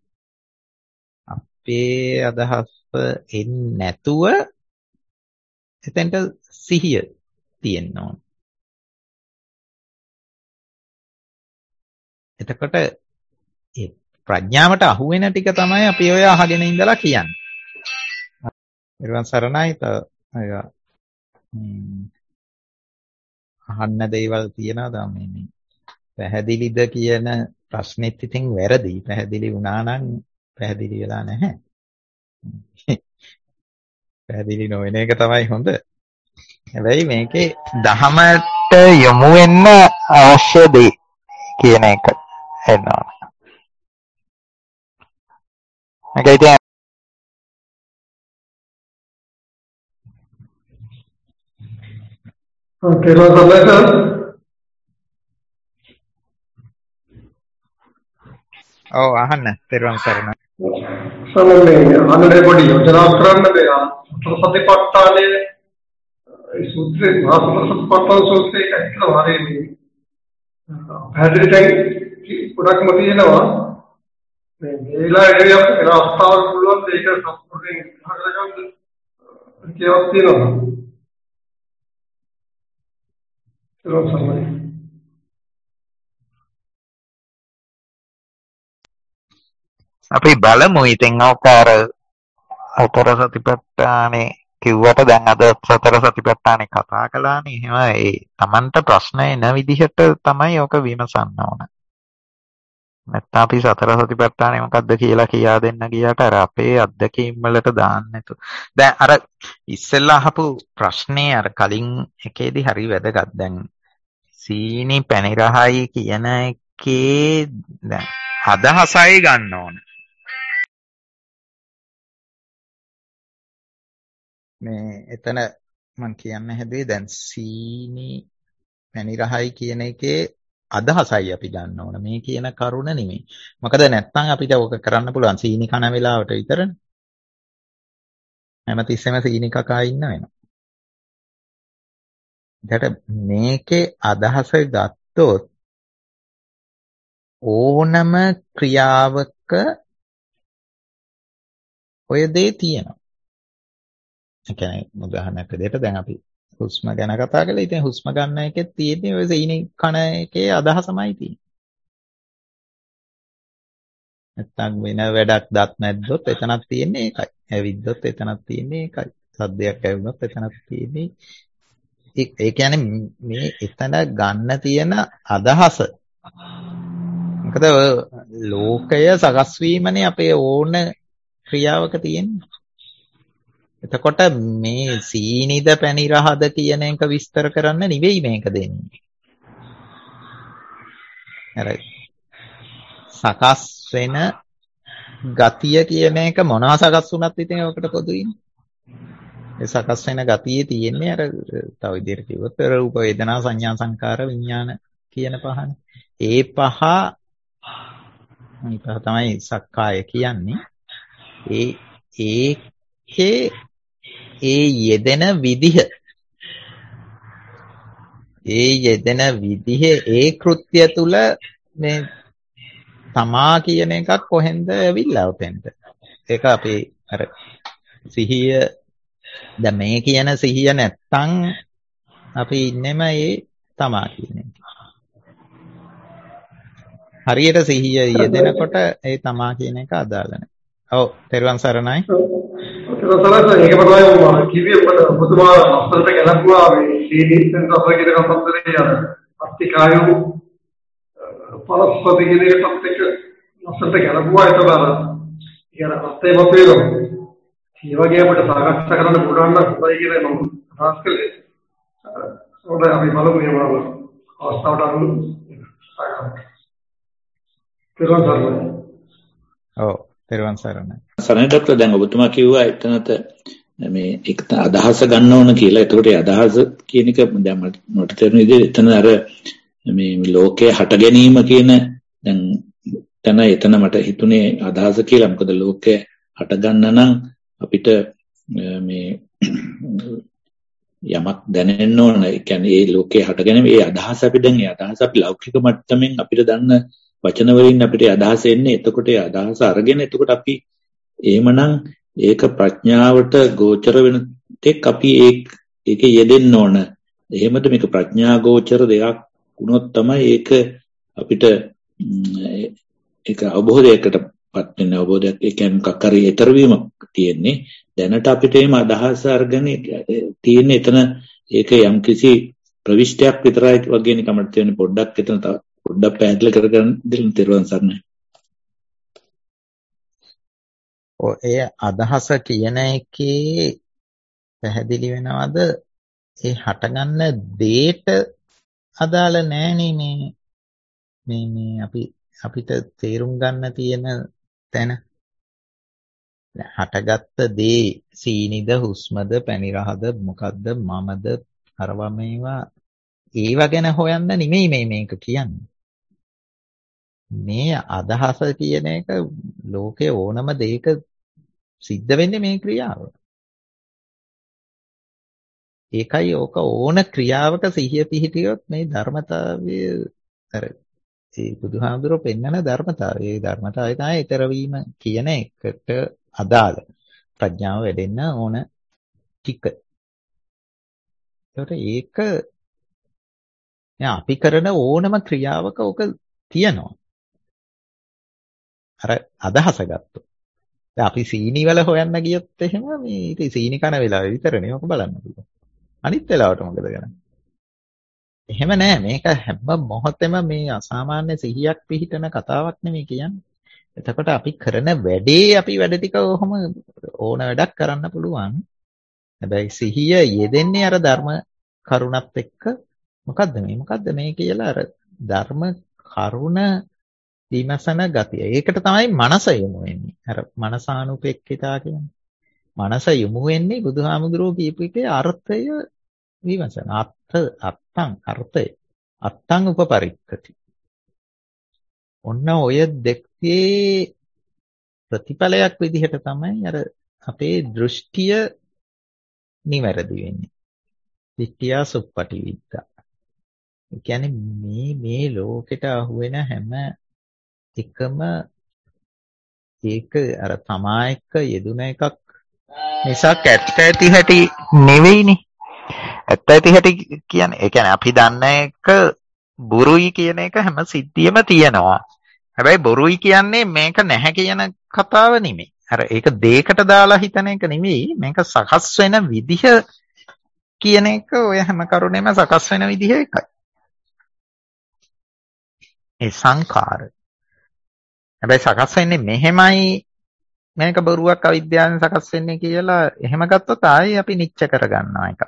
අපේ අදහස් එන්නේ නැතුව එතෙන්ට සිහිය තියෙන්න ඕන. එතකොට ඒ ප්‍රඥාවට අහු වෙන ටික තමයි අපි ඔය අහගෙන ඉඳලා කියන්නේ. ඊළඟ සරණයි අහන්න දේවල් තියෙනවා මේ පැහැදිලිද කියන ප්‍රශ්නෙත් ඉතින් වැරදි. පැහැදිලි වුණා නම් පැහැදිලි වෙලා නැහැ. පැහැදිලි නොවන එක තමයි හොඳ. හැබැයි මේකේ දහමට යොමු වෙන්න අවශ්‍ය දේ කියන එක එනවා. Okay, then. Okay, so later. Oh, ahana, තෙරුවන් සරණයි. සමහරවිට අනුරේ පොඩි යෝජනා කරන්න බෑ. සතිපට්ඨානයේ ඒ සූත්‍රේ සතිපට්ඨාන සූත්‍රයේ ඇත්තම හරියන්නේ. පැහැදිලි දැන් ගොඩක්ම තියෙනවා. මේ වෙලාවේදී අපේ අවස්ථාවල් පුළුවන් ඒක සම්පූර්ණයෙන් හදලා කියවක් තියෙනවා. ඒක සමහරවිට අපි බලමු ඉතින් අවකාර සතර සතිපට්ඨානේ කිව්වට දැන් අද සතර සතිපට්ඨානේ කතා කළානේ. එහෙම ඒ Tamanට ප්‍රශ්න එන විදිහට තමයි ඔක විමසන්න ඕන. නැත්නම් අපි සතර සතිපට්ඨානේ මොකද්ද කියලා කියා දෙන්න ගියාට අර අපේ අත්දැකීම් වලට දාන්න නැතු. දැන් අර ඉස්සෙල්ලා අහපු ප්‍රශ්නේ අර කලින් එකේදී හරි වැදගත්. දැන් සීනි පැණි රහයි කියන එකේ දැන් අදහසයි ගන්න ඕන. මේ එතන මම කියන්න හැදුවේ දැන් සීනි පැණි රහයි කියන එකේ අදහසයි අපි ගන්න ඕන. මේ කියන කරුණ නෙමෙයි. මොකද නැත්නම් අපිට ඕක කරන්න පුළුවන් සීනි කන වෙලාවට විතරනේ. හැමතිස්සෙම සීනි කකා ඉන්න වෙනවා. ඒකට මේකේ අදහස ගත්තොත් ඕනම ක්‍රියාවක ඔය දේ තියෙනවා. ඒ කියන්නේ උදාහරණයක් විදිහට දැන් අපි හුස්ම ගැන කතා කළා. ඉතින් හුස්ම ගන්න එකෙත් තියෙන්නේ ඔය සීනි කන එකේ අදහසමයි තියෙන්නේ. නැත්තම් වෙන වැඩක් දත් නැද්දොත් එතනක් තියෙන්නේ ඒකයි. ඇවිද්දොත් එතනක් තියෙන්නේ ඒකයි. සද්දයක් ඇහුනොත් එතනක් තියෙන්නේ. ඒ කියන්නේ මේ එතන ගන්න තියෙන අදහස. මොකද ලෝකය සකස් වීමනේ අපේ ඕන ක්‍රියාවක තියෙන්නේ. එතකොට මේ සීනිද පැණි රහද කියන එක විස්තර කරන්න නෙවෙයි මේක දෙන්නේ. අර සකස් වෙන ගතිය කියන එක මොනවා සකස් වුණත් ඉතින් ඔකට පොදුයිනේ. ඒ සකස් වෙන ගතියේ තියෙන්නේ අර තව විදිහට කිව්වොත් රූප වේදනා සංඥා සංකාර විඥාන කියන පහනේ. ඒ පහ තමයි සක්කාය කියන්නේ. ඒකේ ඒ යෙදෙන විදිහ ඒ කෘත්‍ය තුල මේ තමා කියන එකක් කොහෙන්ද ඇවිල්ලා උතෙන්ට. ඒක අපි අර සිහිය දැන් මේ කියන සිහිය නැත්තම් අපි ඉන්නෙම ඒ තමා කියන එක. හරියට සිහිය යෙදෙනකොට ඒ තමා කියන එක අදාළ නැහැ. ඔව් තෙරුවන් සරණයි. ඒක තමයි කිව්වේ ඔබතුමා අස්සලට ගැලපුවා මේ සීනීසෙන් අපගේ කම්පැනි අර අත්තිකායෝ පරස්පති කියන එකත් එක්ක අස්සලට ගැලපුවා ඒක බාර. ඊයර අත්තේ මොකේද? ඒ වගේ අපිට සාකච්ඡා කරන්න පුළුවන් නම් හොඳයි කියලා මම අදහස් කළේ. හොඳයි අපි බලමු මේ අවස්ථාවට අනුව සාකච්ඡා. ඔව් තෙරුවන් සරණයි. සරණයි ડોක්ටර් දැන් ඔබතුමා කිව්වා එතනත මේ එක අදහස ගන්න ඕන කියලා. එතකොට ඒ අදහස කියන එක දැන් මට තේරෙන විදිහට එතන අර මේ ලෝකයේ හට ගැනීම කියන දැන් එතන මට හිතුනේ අදහස කියලා. මොකද ලෝකයේ හට ගන්න නම් අපිට මේ යමක් දැනෙන්න ඕන. ඒ කියන්නේ ඒ ලෝකයේ හට ගැනීම ඒ අදහස අපි දැන් ඒ අදහස අපි ලෞකික මට්ටමින් අපිට දන්න වචන වලින් අපිට අදහස එන්නේ. එතකොට ඒ අදහස අරගෙන එතකොට අපි එහෙමනම් ඒක ප්‍රඥාවට ගෝචර වෙන තෙක් අපි ඒකේ යෙදෙන්න ඕන. එහෙමද මේක ප්‍රඥා ගෝචර දෙයක් වුණොත් තමයි ඒක අපිට ඒක අවබෝධයකටපත් වෙන අවබෝධයක්. ඒ කියන්නේ මොකක් හරි ඊතර වීමක් තියෙන්නේ. දැනට අපිට එහෙම අදහස අරගෙන තියෙන්නේ එතන ඒක යම්කිසි ප්‍රවිෂ්ටයක් විතරයි වගේ නිකමට තියෙන පොඩ්ඩක් එතන තව පොඩ්ඩක් පැහැදිලි කරගන්න දෙන්න තෙරුවන් සරණයි. ඔය අදහස කියන එකේ පැහැදිලි වෙනවද ඒ හටගන්න දේට අදාළ නෑනේ මේ අපිට තේරුම් ගන්න තියෙන තැන. හටගත්ත දේ සීනිද හුස්මද පැණි රහද මොකද්ද මමද අරවා මේවා ඒවා ගැන හොයන්න නෙමෙයි මේක කියන්නේ. මේ අදහස කියන එක ලෝකේ ඕනම දෙයක සිද්ධ වෙන්නේ මේ ක්‍රියාව. ඒකයි ඕක ඕන ක්‍රියාවක සිහිය පිහිටියොත් මේ ධර්මතාවය අර ඒ බුදුහාමුදුරුවෝ පෙන්වන ධර්මතාවය. ඒ ධර්මතාවය තමයි ඊතර වීම කියන එකට අදාළ ප්‍රඥාව වැඩෙන්න ඕන ටික. ඒක අපි කරන ඕනම ක්‍රියාවක ඕක තියෙනවා. අර අදහස ගත්තොත්. දැන් අපි සීනි වල හොයන්න ගියොත් එහෙම මේ ඉතින් සීනි කන වෙලාවෙ විතරනේ ඕක බලන්න පුළුවන්. අනිත් වෙලාවට මොකද කරන්නේ? එහෙම නෑ. මේක හැම මොහොතෙම මේ අසාමාන්‍ය සිහියක් පිහිටන කතාවක් නෙමෙයි කියන්නේ. එතකොට අපි කරන වැඩේ අපි වැඩ ටික ඔහොම ඕන වැඩක් කරන්න පුළුවන්. හැබැයි සිහිය යෙදෙන්නේ අර ධර්ම කරුණත් එක්ක මොකද්ද මේ කියලා අර ධර්ම කරුණ විමසන ගතිය. ඒකට තමයි මනස යොමු වෙන්නේ. අර මනසානුපෙක්ඛිතා කියන්නේ. මනස යොමු වෙන්නේ බුදුහාමුදුරුවෝ කියපු එකේ අර්ථය විමසන. අර්ථය. අත්තං උපපරික්ඛති. ඔන්න ඔය දෙකේ ප්‍රතිඵලයක් විදිහට තමයි අර අපේ දෘෂ්ටිය නිවැරදි වෙන්නේ. විත්‍යා සුප්පටිවිද්දා. ඒ කියන්නේ මේ ලෝකෙට අහුවෙන හැම එකම ඒක අර තමා එක්ක යෙදුන එකක් නිසා ඇත්ත ඇති හැටි නෙවෙයිනේ. ඇත්ත ඇති හැටි කියන්නේ ඒ කියන්නේ අපි දන්න එක බොරුයි කියන එක හැම සිද්ධියම තියෙනවා. හැබැයි බොරුයි කියන්නේ මේක නැහැ කියන කතාව නෙමෙයි. අර ඒක දෙයකට දාලා හිතන එක නෙමෙයි. මේක සකස් වෙන විදිහ කියන එක ඔය හැම කරුණෙම සකස් වෙන විදිහ එකයි. ඒ සංඛාර. හැබැයි සකස් වෙන්නේ මෙහෙමයි මේක බොරුවක් අවිද්‍යාවෙන් සකස් වෙන්නේ කියලා එහෙම ගත්තොත් ආයේ අපි නිච්ච කරගන්නවා එක.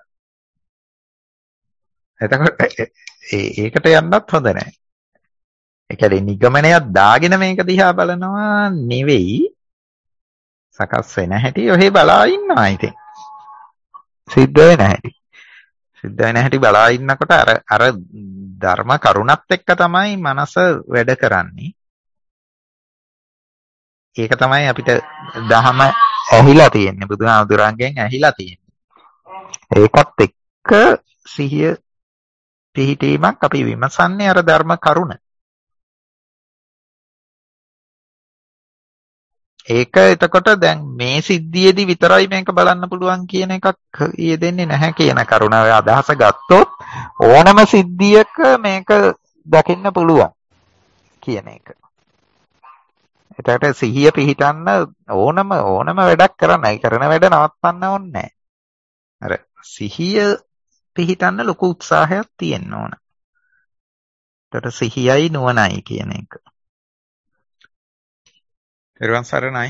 එතකොට ඒකට යන්නත් හොඳ නැහැ. ඒ කියන්නේ නිගමනයක් දාගෙන මේක දිහා බලනවා නෙවෙයි සකස් වෙන හැටි ඔහේ බලා ඉන්නවා ඉතින්. සිද්ධ වෙන හැටි බලා ඉන්නකොට අර ධර්ම කරුණත් එක්ක තමයි මනස වැඩ කරන්නේ. ඒක තමයි අපිට දහම ඇහිලා තියෙන්නේ බුදුහාමුදුරන්ගෙන් ඇහිලා තියෙන්නේ. ඒකත් එක්ක සිහිය පිහිටීමක් අපි විමසන්නේ අර ධර්ම කරුණ. ඒක එතකොට දැන් මේ සිද්ධියේදී විතරයි මේක බලන්න පුළුවන් කියන එකක් යෙදෙන්නේ නැහැ කියන කරුණ ඔය අදහස ගත්තොත් ඕනම සිද්ධියක මේක දකින්න පුළුවන් කියන එක. එතකොට සිහිය පිහිටන්න ඕනම වැඩක් කරන්න. ඒ කරන වැඩ නවත්තන්න ඕනේ නැහැ. අර සිහිය පිහිටන්න ලොකු උත්සාහයක් තියෙන්න ඕන. එතකොට සිහියයි නුවණයි කියන එක. ඊළඟ සරණයි.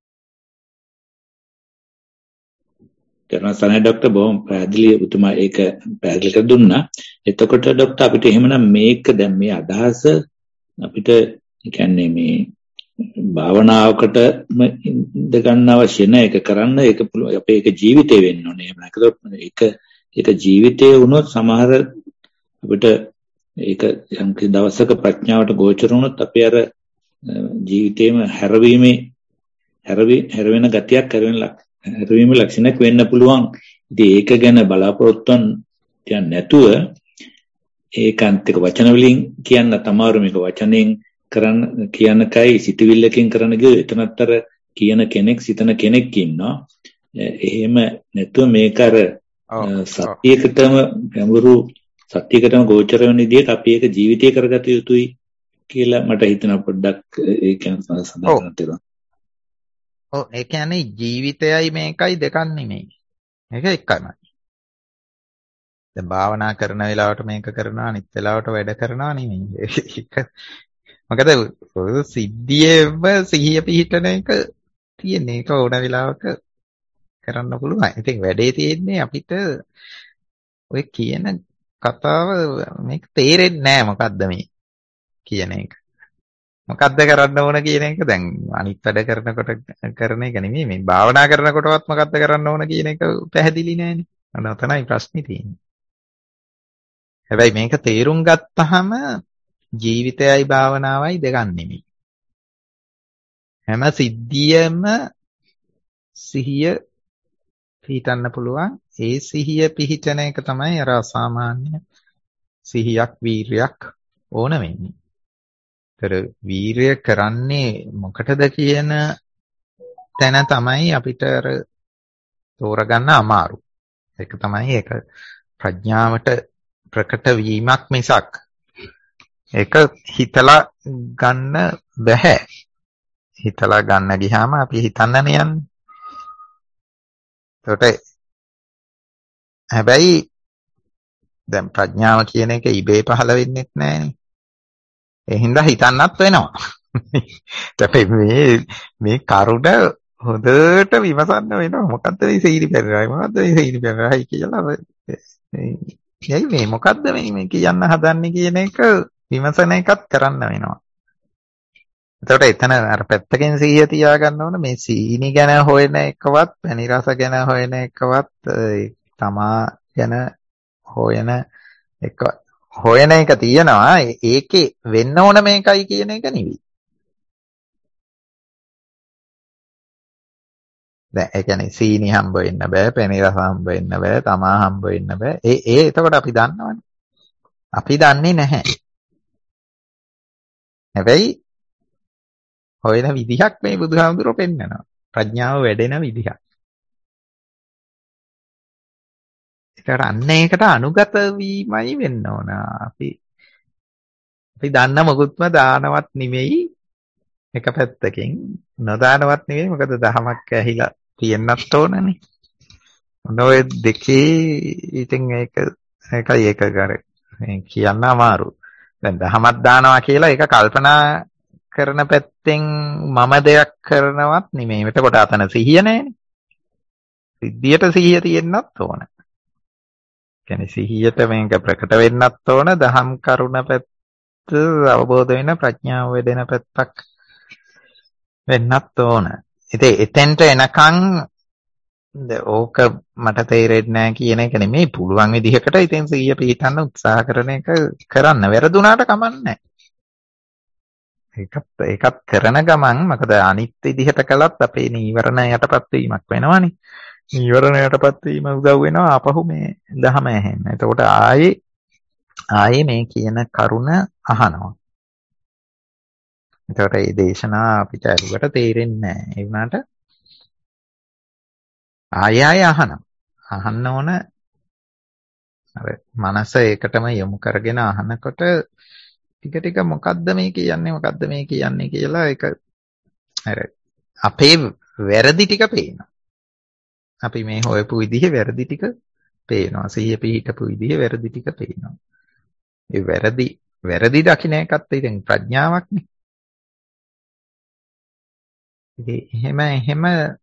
කරන සරණයි ડોක්ටර් බොහොම පැහැදිලි උතුමා ඒක පැහැදිලි කර දුන්නා. එතකොට ડોක්ටර් අපිට එහෙමනම් මේක දැන් මේ අදහස අපිට කියන්නේ මේ භාවනාවකට ඉඳ ගන්න අවශ්‍ය නැහැ. ඒක කරන්න ඒක අපේ ඒක ජීවිතේ වෙන්න ඕනේ. එහෙම නැත්නම් ඒක ජීවිතේ වුණොත් සමහර අපිට ඒක යම් කිසි දවසක ප්‍රඥාවට ගෝචර වුණොත් අපි අර ජීවිතේම හැරවෙන ගතියක් හැරවීමේ ලක්ෂණයක් වෙන්න පුළුවන්. ඉතින් ඒක ගැන බලාපොරොත්තුන් කියන්නේ නැතුව ඒකාන්තික වචන වලින් කියන්න තමයි මේක වචනෙන් කියනකයි සිතවිල්ලකින් කරන ගිය එතනත් අර කියන කෙනෙක් සිතන කෙනෙක් ඉන්නවා. එහෙම නැතුව මේක අර සත්‍යයකටම ගැඹුරු සත්‍යයකටම ගෝචර වෙන විදිහට අපි ඒක ජීවිතය කරගත යුතුයි කියලා මට හිතෙනවා. පොඩ්ඩක් ඒක ගැන සඳහන් කරන්න. ඔව් ඒ කියන්නේ ජීවිතයයි මේකයි දෙකක් නෙමෙයි. මේක එකමයි. දැන් භාවනා කරන වෙලාවට මේක කරනවා අනිත් වෙලාවට වැඩ කරනවා නෙමෙයි. ඒක මොකද ඔය සිද්ධියේම සිහිය පිහිටන එක තියෙන්නේ. ඒක ඕන වෙලාවක කරන්න පුළුවන්. ඉතින් වැඩේ තියෙන්නේ අපිට ඔය කියන කතාව මේක තේරෙන්නේ නැහැ මොකද්ද මේ කියන එක. මොකද්ද කරන්න ඕන කියන එක දැන් අනිත් වැඩ කරනකොට කරන එක නෙමෙයි මේ භාවනා කරනකොටවත් මොකද්ද කරන්න ඕන කියන එක පැහැදිලි නෑනේ. අන්න ඔතනයි ප්‍රශ්නේ තියෙන්නේ. හැබැයි මේක තේරුම් ගත්තාම ජීවිතයයි භාවනාවයි දෙකක් නෙමෙයි. හැම සිද්ධියෙම සිහිය පිහිටන්න පුළුවන්. ඒ සිහිය පිහිටන එක තමයි අර අසාමාන්‍ය සිහියක් වීරියක් ඕන වෙන්නේ. වීරය කරන්නේ මොකටද කියන තැන තමයි අපිට අර තෝරගන්න අමාරු. ඒක තමයි ඒක ප්‍රඥාවට ප්‍රකට වීමක් මිසක් ඒක හිතලා ගන්න බෑ. හිතලා ගන්න ගියාම අපි හිතන්නනේ යන්නේ. ඒකට හැබැයි දැන් ප්‍රඥාව කියන එක ඉබේ පහළ වෙන්නේ නැහැනේ. ඒ හින්දා හිතන්නත් වෙනවා. මේ කරුණ හොඳට විමසන්න වෙනවා. මොකද්ද මේ සීනි පැනරයි මොකද්ද මේ සීනි පැනරයි කියලා. මේ මොකද්ද මේ කියන්න හදන්නේ කියන එක විමසන එකත් කරන්න වෙනවා. එතකොට එතන අර පැත්තකින් සිහිය තියාගන්න ඕන. මේ සීනි ගැන හොයන එකවත් පැණි රස ගැන හොයන එකවත් තමා ගැන හොයන එක තියෙනවා. ඒකේ වෙන්න ඕන මේකයි කියන එක නෙවෙයි. දැන් ඒ කියන්නේ සීනි හම්බ වෙන්න බෑ, පැණි රස හම්බ වෙන්න බෑ, තමා හම්බ වෙන්න බෑ. එතකොට අපි දන්නවනේ. අපි දන්නේ නැහැ. හැබැයි හොයන විදිහක් මේ බුදුහාමුදුරුවෝ පෙන්නනවා. ප්‍රඥාව වැඩෙන විදිහක්. ඒකට අනුගත වීමයි වෙන්න ඕන. අපි දන්න මොකුත්ම දානවත් නෙමෙයි එක පැත්තකින්. නොදානවත් නෙමෙයි. මොකද දහමක් ඇහිලා තියෙන්නත් ඕනනේ. ඔය දෙකේ ඉතින් ඒකයි ඒක කියන්න අමාරු. දැන් දහමක් දානවා කියලා ඒක කල්පනා කරන පැත්තෙන් මම දෙයක් කරනවත් නෙමෙයි. එතකොට අතන සිහිය නැහැනේ. සිද්ධියට සිහිය තියෙන්නත් ඕන. කියන්නේ සිහියට මේක ප්‍රකට වෙන්නත් ඕන. දහම් කරුණ පැත්ත අවබෝධ වෙන ප්‍රඥාව වැඩෙන පැත්තක් වෙන්නත් ඕන. ඉතින් එතෙන්ට එනකන් ඕක මට තේරෙන්නේ නැහැ කියන එක නෙමෙයි. පුළුවන් විදිහකට ඉතින් සිහිය පිහිටන්න උත්සාහ කරන එක කරන්න. වැරදුනාට කමන්නේ ඒකත් කරන ගමන් මොකද අනිත් විදිහට කළත් අපේ නීවරණ යටපත් වීමක් වෙනවනේ. නීවරණ යටපත් වීම උදව් වෙනවා අපහු මේ දහම ඇහෙන්න. එතකොට ආයේ මේ කියන කරුණ අහනවා. එතකොට මේ දේශනා අපිට ඇහුවට තේරෙන්නේ නැහැ. ඒ වුණාට ආය අහන්න ඕන අර මනස ඒකටම යොමු කරගෙන අහනකොට ටික ටික මොකද්ද මේ කියන්නේ කියලා ඒක අර අපේ වැරදි ටික පේනවා. අපි මේ හොයපු විදිහේ වැරදි ටික පේනවා. සිහිය පිහිටපු විදිහේ වැරදි ටික පේනවා. ඒ වැරදි දකින්න එකත් ඉතින් ප්‍රඥාවක්නේ. ඉතින් එහෙම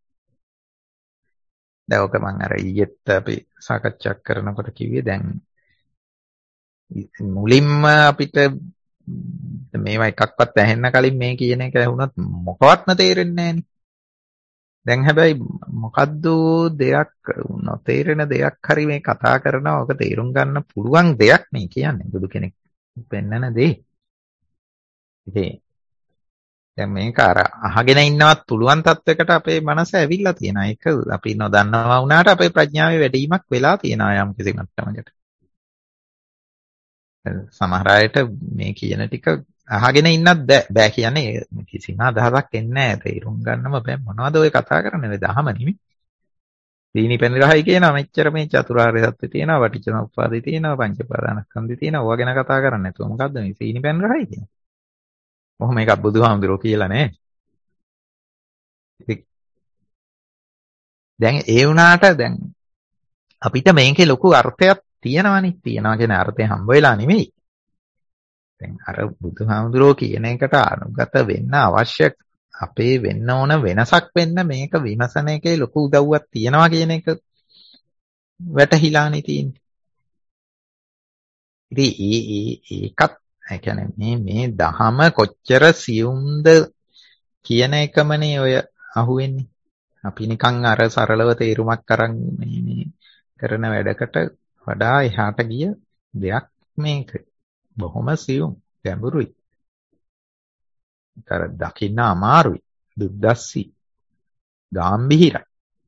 දැන් ඔක මම අර ඊයේත් අපි සාකච්ඡා කරනකොට කිව්වේ දැන් මුලින්ම අපිට මේවා එකක්වත් ඇහෙන්න කලින් මේ කියන එක ඇහුණත් මොකවත්ම තේරෙන්නේ නැහනේ. දැන් හැබැයි මොකද්ද දෙයක් නොතේරෙන දෙයක් හරි මේ කතා කරනවා. ඔක තේරුම් ගන්න පුළුවන් දෙයක් නේ කියන්නේ. බුදු කෙනෙක් පෙන්නන දේ. ඉතින් දැන් මේක අර අහගෙන ඉන්නවත් පුළුවන් තත්වයකට අපේ මනස ඇවිල්ලා තියෙනවා. ඒක අපි නොදන්නවා වුණාට අපේ ප්‍රඥාවේ වැඩිවීමක් වෙලා තියෙනවා යම් කිසි මට්ටමකට. සමහර අයට මේ කියන ටික අහගෙන ඉන්නත් බෑ කියන්නේ කිසිම අදහසක් එන්නේ නැහැ. තේරුම් ගන්නම බෑ. මොනවද ඔය කතා කරන්නේ? දහම නෙමෙයි. දීනි පෙන්රහයි කියනවා මෙච්චර මේ චතුරාර්ය සත්‍ය තියෙනවා, පටිච්චසමුප්පාදේ තියෙනවා, පංච උපාදානස්කන්ධේ තියෙනවා. ඕවා ගැන කතා කරන්නේ නැතුව මොකද්ද මේ දීනි පෙන්රහයි කියන්නේ? ඔහොම එකක් බුදුහාමුදුරුවෝ කියලා නෑ. දැන් ඒ වුණාට දැන් අපිට මේකේ ලොකු අර්ථයක් තියෙනවනේ. තියනවා කියන අර්ථය හම්බ වෙලා නෙමෙයි. දැන් අර බුදුහාමුදුරුවෝ කියන එකට අනුගත වෙන්න අවශ්‍ය අපේ වෙන්න ඕන වෙනසක් වෙන්න මේක විමසන එකේ ලොකු උදව්වක් තියෙනවා කියන එක වැටහිලානේ තියෙන්නේ. ඉතින් ඒකත් ඒ කියන්නේ මේ දහම කොච්චර සියුම්ද කියන එකමනේ ඔය අහුවෙන්නේ. අපි නිකන් අර සරලව තේරුමක් අරන් මේ කරන වැඩකට වඩා එහාට ගිය දෙයක් මේක. බොහොම සියුම්, ගැඹුරුයි. ඒතර දකින්න අමාරුයි, දුක්දස්සි, ගාම්භීරයි.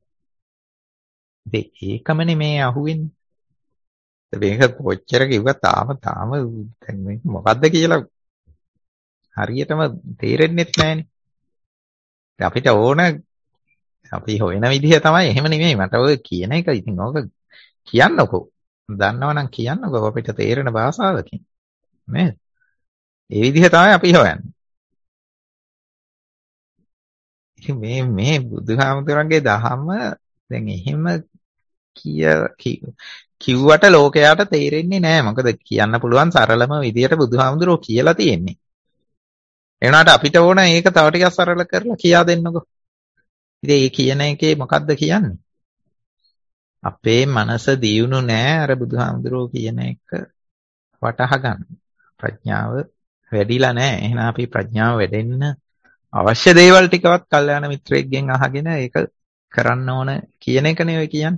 ඒකමනේ මේ අහුවෙන්නේ. මේක කොච්චර කිව්වත් තාම දැන් මේක මොකද්ද කියලා හරියටම තේරෙන්නේ නැහැනේ. අපිට ඕන අපි හොයන විදිහ තමයි එහෙම නෙමෙයි. මට ඔය කියන එක ඉතින් ඕක කියන්නකෝ. දන්නවනම් කියන්නකෝ අපිට තේරෙන භාෂාවකින්. නේද? ඒ විදිහ තමයි අපි හොයන්නේ. ඉතින් මේ බුදුහාමුදුරන්ගේ දහම දැන් එහෙම කිව්වට ලෝකයට තේරෙන්නේ නැහැ. මොකද කියන්න පුළුවන් සරලම විදියට බුදුහාමුදුරෝ කියලා තියෙන්නේ. ඒ වුණාට අපිට ඕන ඒක තව ටිකක් සරල කරලා කියා දෙන්නකෝ. ඉතින් ඒ කියන එකේ මොකද්ද කියන්නේ? අපේ මනස දියුණු නැහැ අර බුදුහාමුදුරෝ කියන එක වටහා ගන්න. ප්‍රඥාව වැඩිලා නැහැ. එහෙනම් අපි ප්‍රඥාව වැඩෙන්න අවශ්‍ය දේවල් ටිකවත් කල්යාණ මිත්‍රයෙක්ගෙන් අහගෙන ඒක කරන්න ඕන කියන එකනේ ඔය කියන්නේ.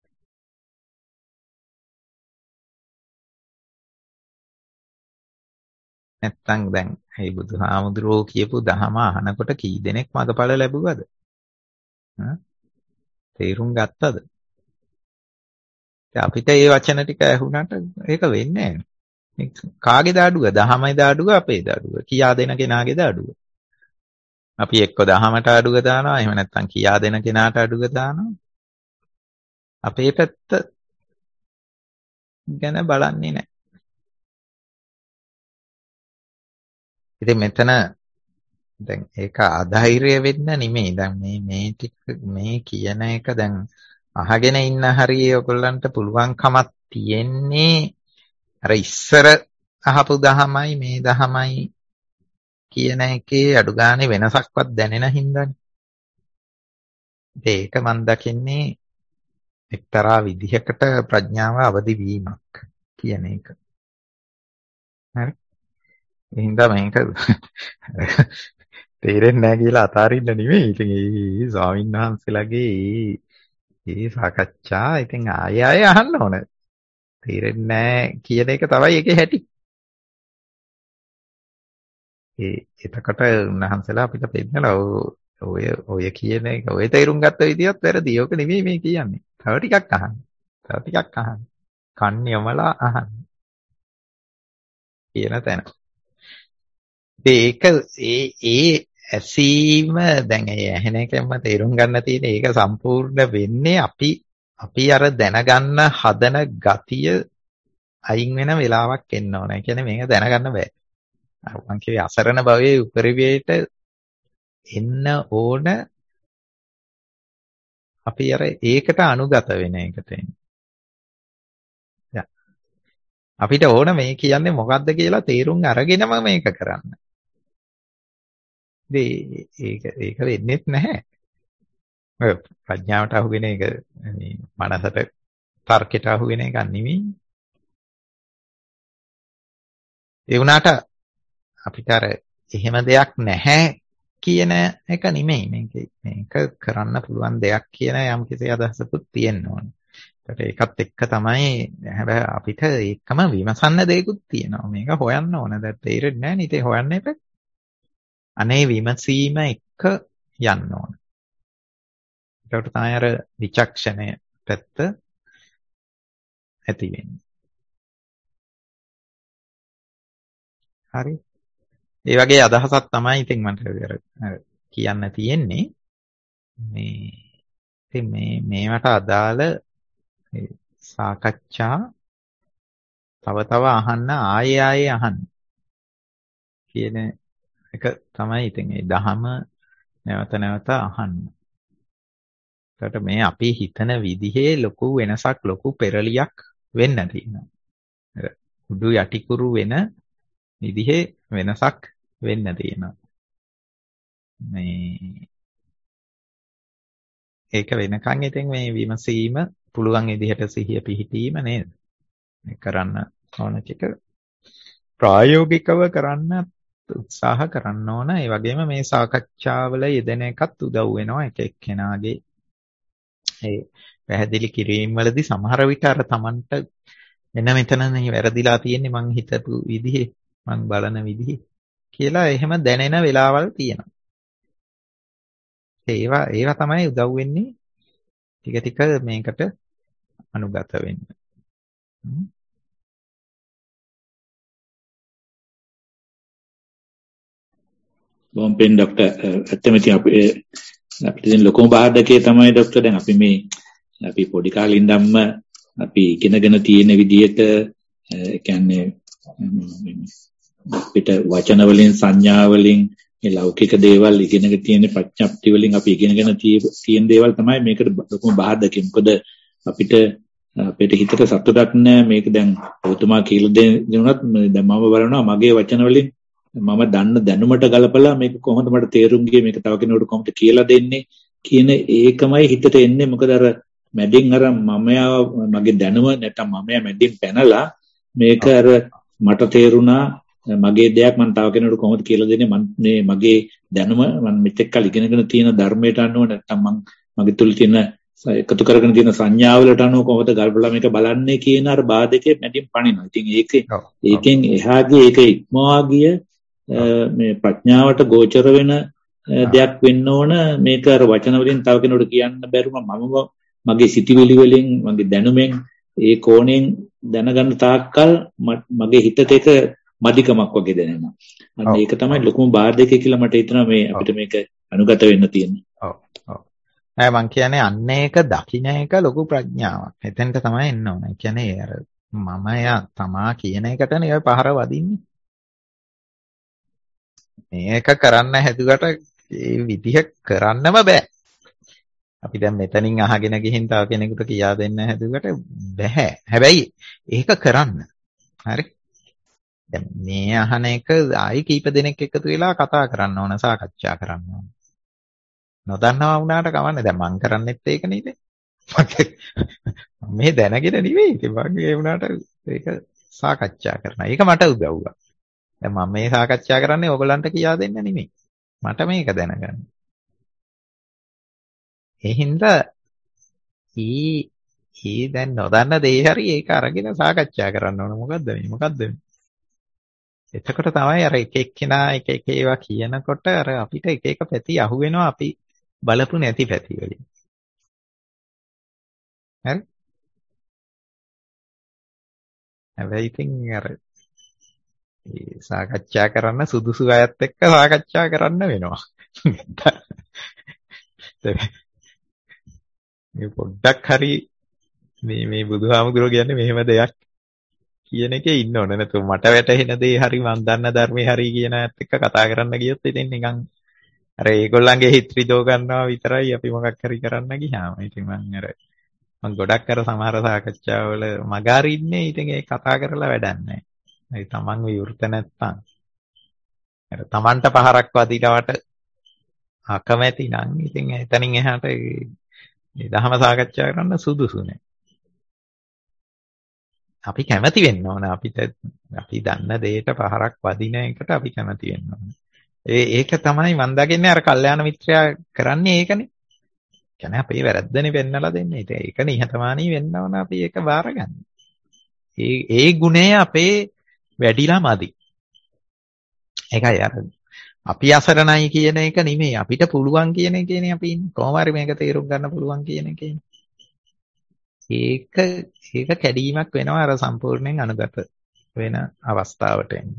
නැත්තම් දැන් මේ බුදුහාමුදුරුවෝ කියපු දහම අහනකොට කී දෙනෙක් මගඵල ලැබුවද? තේරුම් ගත්තද? අපිට මේ වචන ටික ඇහුණාට ඒක වෙන්නේ නැහැ. කාගේද අඩුව? දහමයිද අඩුව? අපේද අඩුව? කියා දෙන කෙනාගේද අඩුව? අපි එක්ක දහමට අඩුව දානවා, එහෙම නැත්නම් කියා දෙන කෙනාට අඩුව දානවා. අපේ පැත්ත ගැන බලන්නේ නැහැ. ඉතින් මෙතන දැන් ඒක අධෛර්ය වෙන්න නෙමෙයි. දැන් මේ කියන එක දැන් අහගෙන ඉන්න හරිය ඔයගොල්ලන්ට පුළුවන්කමක් තියෙන්නේ අර ඉස්සර අහපු දහමයි මේ දහමයි කියන එකේ අඩු ගානේ වෙනසක්වත් දැනෙන හින්දානේ. ඒක මම දකින්නේ එක්තරා විදිහකට ප්‍රඥාව අවදි වීමක් කියන එක. හරි. එහෙනම් මේක තේරෙන්නේ නැහැ කියලා අතාරින්න නෙමෙයි. ඉතින් ඒ ස්වාමීන් වහන්සේලාගේ ඒ සාකච්ඡා ඉතින් ආයෙ අහන්න ඕන. තේරෙන්නේ නැහැ කියන එක තමයි ඒකේ හැටි. එතකොට උන්වහන්සේලා අපිට පෙන්නලා ඔය කියන එක ඔය තේරුම් ගත්ත විදියත් වැරදි. ඕක නෙමෙයි මේ කියන්නේ. තව ටිකක් අහන්න. කන් යොමලා අහන්න. කියන තැන. ඒක ඒ ඇසීම දැන් ඒ ඇහෙන එකෙන්ම තේරුම් ගන්න තියෙන ඒක සම්පූර්ණ වෙන්නේ අපි අර දැනගන්න හදන ගතිය අයින් වෙන වෙලාවක් එන්න ඕන. ඒ කියන්නේ මේක දැනගන්න බෑ. මං කියේ අසරණ භවයේ උපරිමයට එන්න ඕන අපි අර ඒකට අනුගත වෙන එකට එන්නේ. අපිට ඕන මේ කියන්නේ මොකද්ද කියලා තේරුම් අරගෙනම මේක කරන්න. ඒක වෙන්නේ නැහැ. ඔය ප්‍රඥාවට අහු වෙන එක මේ මනසට තර්කයට අහු වෙන එකක් නෙමෙයි. ඒ වුණාට අපිට අර එහෙම දෙයක් නැහැ කියන එක නෙමෙයි මේක කරන්න පුළුවන් දෙයක් කියන යම්කිසි අදහසකුත් තියෙන්න ඕන. ඒකත් එක්ක තමයි හැබැයි අපිට ඒකම විමසන්න දෙයක්ත් තියෙනවා. මේක හොයන්න ඕන. දැන් තේරෙන්නේ නැහැ නේ. ඉතින් හොයන්න එපා. අනේ විමසීම එක්ක යන්න ඕන. ඒකට තමයි අර විචක්ෂණය පැත්ත ඇති වෙන්නේ. හරි. ඒ වගේ අදහසක් තමයි ඉතින් මට කියන්න තියෙන්නේ. මේවට අදාළ සාකච්ඡා තව අහන්න ආයේ අහන්න කියන එක තමයි ඉතින් ඒ දහම නැවත අහන්න. ඒකට මේ අපි හිතන විදිහේ ලොකු වෙනසක් ලොකු පෙරලියක් වෙන්න තියෙනවා. උඩු යටිකුරු වෙන විදිහේ වෙනසක් වෙන්න තියෙනවා. ඒක වෙනකන් ඉතින් මේ විමසීම පුළුවන් විදිහට සිහිය පිහිටීම නේද? මේ කරන්න ඕන ටික ප්‍රායෝගිකව කරන්න උත්සාහ කරන්න ඕන. ඒ වගේම මේ සාකච්ඡාවල යෙදෙන එකත් උදව් වෙනවා එක එක්කෙනාගේ ඒ පැහැදිලි කිරීම වලදී සමහර විට අර Tamanට මෙතනනේ වැරදිලා තියෙන්නේ මං හිතපු විදිහේ මං බලන විදිහේ කියලා එහෙම දැනෙන වෙලාවල් තියෙනවා. ඒවා තමයි උදව් වෙන්නේ ටික මේකට අනුගත වෙන්න. බොම් පෙන් ડોක්ටර් ඇත්තම ඉතින් අපිට දැන් ලොකුම බාධකේ තමයි ડોක්ටර් දැන් අපි පොඩි කාලේ ඉඳන්ම අපි ඉගෙනගෙන තියෙන විදිහට කියන්නේ අපිට වචන වලින් සංඥා වලින් මේ ලෞකික දේවල් ඉගෙනගෙන තියෙන ප්‍රඥප්ති වලින් අපි ඉගෙනගෙන තියෙන දේවල් තමයි මේකට ලොකුම බාධකේ. මොකද අපිට හිතට සතුටක් නැහැ මේක දැන් ඔතුමා කියලා දෙනුනත් දැන් මම බලනවා මගේ වචන වලින් මම දන්න දැනුමට ගලපලා මේක කොහොමද මට තේරුම් ගියේ මේක තව කෙනෙකුට කොහොමද කියලා දෙන්නේ කියන ඒකමයි හිතට එන්නේ. මොකද අර මැදින් අර මගේ දැනුම නැත්නම් මැදින් පැනලා මේක අර මට තේරුණා මගේ දෙයක් මම තව කෙනෙකුට කොහොමද කියලා දෙන්නේ මේ මගේ දැනුම මම මෙතෙක් කල් ඉගෙනගෙන තියෙන ධර්මයට අනුව නැත්නම් මගේ තුල තියෙන එකතු කරගෙන තියෙන සංඥාවලට අනුව කොහොමද ගල්පලා මේක බලන්නේ කියන අර බාධකයේ මැදින් පනිනවා. ඉතින් ඒකෙන් එහාගේ ඒක ඉක්මවා ගිය මේ ප්‍රඥාවට ගෝචර වෙන දෙයක් වෙන්න ඕන. මේක අර වචන වලින් තව කෙනෙකුට කියන්න බැරුව මම මගේ සිතිවිලි වලින් මගේ දැනුමෙන් ඒ කෝණයෙන් දැනගන්න තාක්කල් මගේ හිතට ඒක මදිකමක් වගේ දැනෙනවා. අන්න ඒක තමයි ලොකුම බාධකය කියලා මට හිතෙනවා මේ අපිට මේක අනුගත වෙන්න තියෙන්නේ. ඔව්. මං කියන්නේ අන්න ඒක දකින්න එක ලොකු ප්‍රඥාවක්. එතෙන්ට තමයි එන්න ඕන. ඒ කියන්නේ අර මමයා තමා කියන එකටනේ ඔය පහර වදින්නේ. මේක කරන්න හැදුවට ඒ විදිහ කරන්නම බෑ. අපි දැන් මෙතනින් අහගෙන ගිහින් තව කෙනෙකුට කියා දෙන්න හැදුවට බෑ. හැබැයි ඒක කරන්න. හරි. දැන් මේ අහන එක ආයි කීප දෙනෙක් එකතු වෙලා කතා කරන්න ඕන, සාකච්ඡා කරන්න ඕන. නොදන්නවා වුණාට කවන්නේ. දැන් මං කරන්නෙත් ඒක නේද? මේ දැනගෙන නෙවෙයි. ඒ වගේ වුණාට ඒක සාකච්ඡා කරනවා. ඒක මට උදව්වක්. දැන් මම මේ සාකච්ඡා කරන්නේ ඕගලන්ට කියා දෙන්න නෙමෙයි. මට මේක දැනගන්න. ඒ හින්දා දැන් නොදන්න දේ හරි ඒක අරගෙන සාකච්ඡා කරන්න ඕන. මොකද්ද මේ? එතකොට තමයි අර එක එක්කෙනා එක ඒවා කියනකොට අර අපිට එක එක පැති අහු වෙනවා අපි බලපු නැති පැති වලින්. හරි? හැබැයි ඉතින් අර සාකච්ඡා කරන්න සුදුසු අයත් එක්ක සාකච්ඡා කරන්න වෙනවා. මේ පොඩ්ඩක් හරි මේ බුදුහාමුදුරුවෝ කියන්නේ මෙහෙම දෙයක් කියන එකේ ඉන්න ඕන. නැත්නම් මට වැටහෙන දේ හරි මන් දන්න ධර්මේ හරි කියන අයත් එක්ක කතා කරන්න ගියොත් ඉතින් නිකන් අර ඒගොල්ලන්ගේ හිත රිදව ගන්නවා විතරයි අපි මොකක් හරි කරන්න ගියාම. ඉතින් මම ගොඩක් අර සමහර සාකච්ඡාවල මගහරින්නේ ඉතින් ඒ කතා කරලා වැඩක් නැහැ. ඒ තමන් විවෘත නැත්තම් අර තමන්ට පහරක් වදිනවට අකමැති නම් ඉතින් එතනින් එහාට මේ ධර්ම සාකච්ඡා කරන්න සුදුසු නෑ. අපි කැමති වෙන්න ඕන අපි දන්න දෙයට පහරක් වදින එකට අපි කැමති වෙන්න ඕන. ඒක තමයි මම දකින්නේ අර කල්යාණ මිත්‍රයා කරන්නේ ඒකනේ. කියන්නේ අපේ වැරද්දනේ වෙන්නලා දෙන්නේ. ඒක නිහතමානී වෙන්න ඕන අපි ඒක බාරගන්න. ඒ ගුණය අපේ වැඩිලා මදි. ඒකයි අර අපි අසරණයි කියන එක නෙමෙයි අපිට පුළුවන් කියන එකනේ අපි ඉන්නේ. කොහොම හරි මේක තේරුම් ගන්න පුළුවන් කියන එකනේ. ඒක කැඩීමක් වෙනවා අර සම්පූර්ණයෙන් අනුගත වෙන අවස්ථාවට එන්න.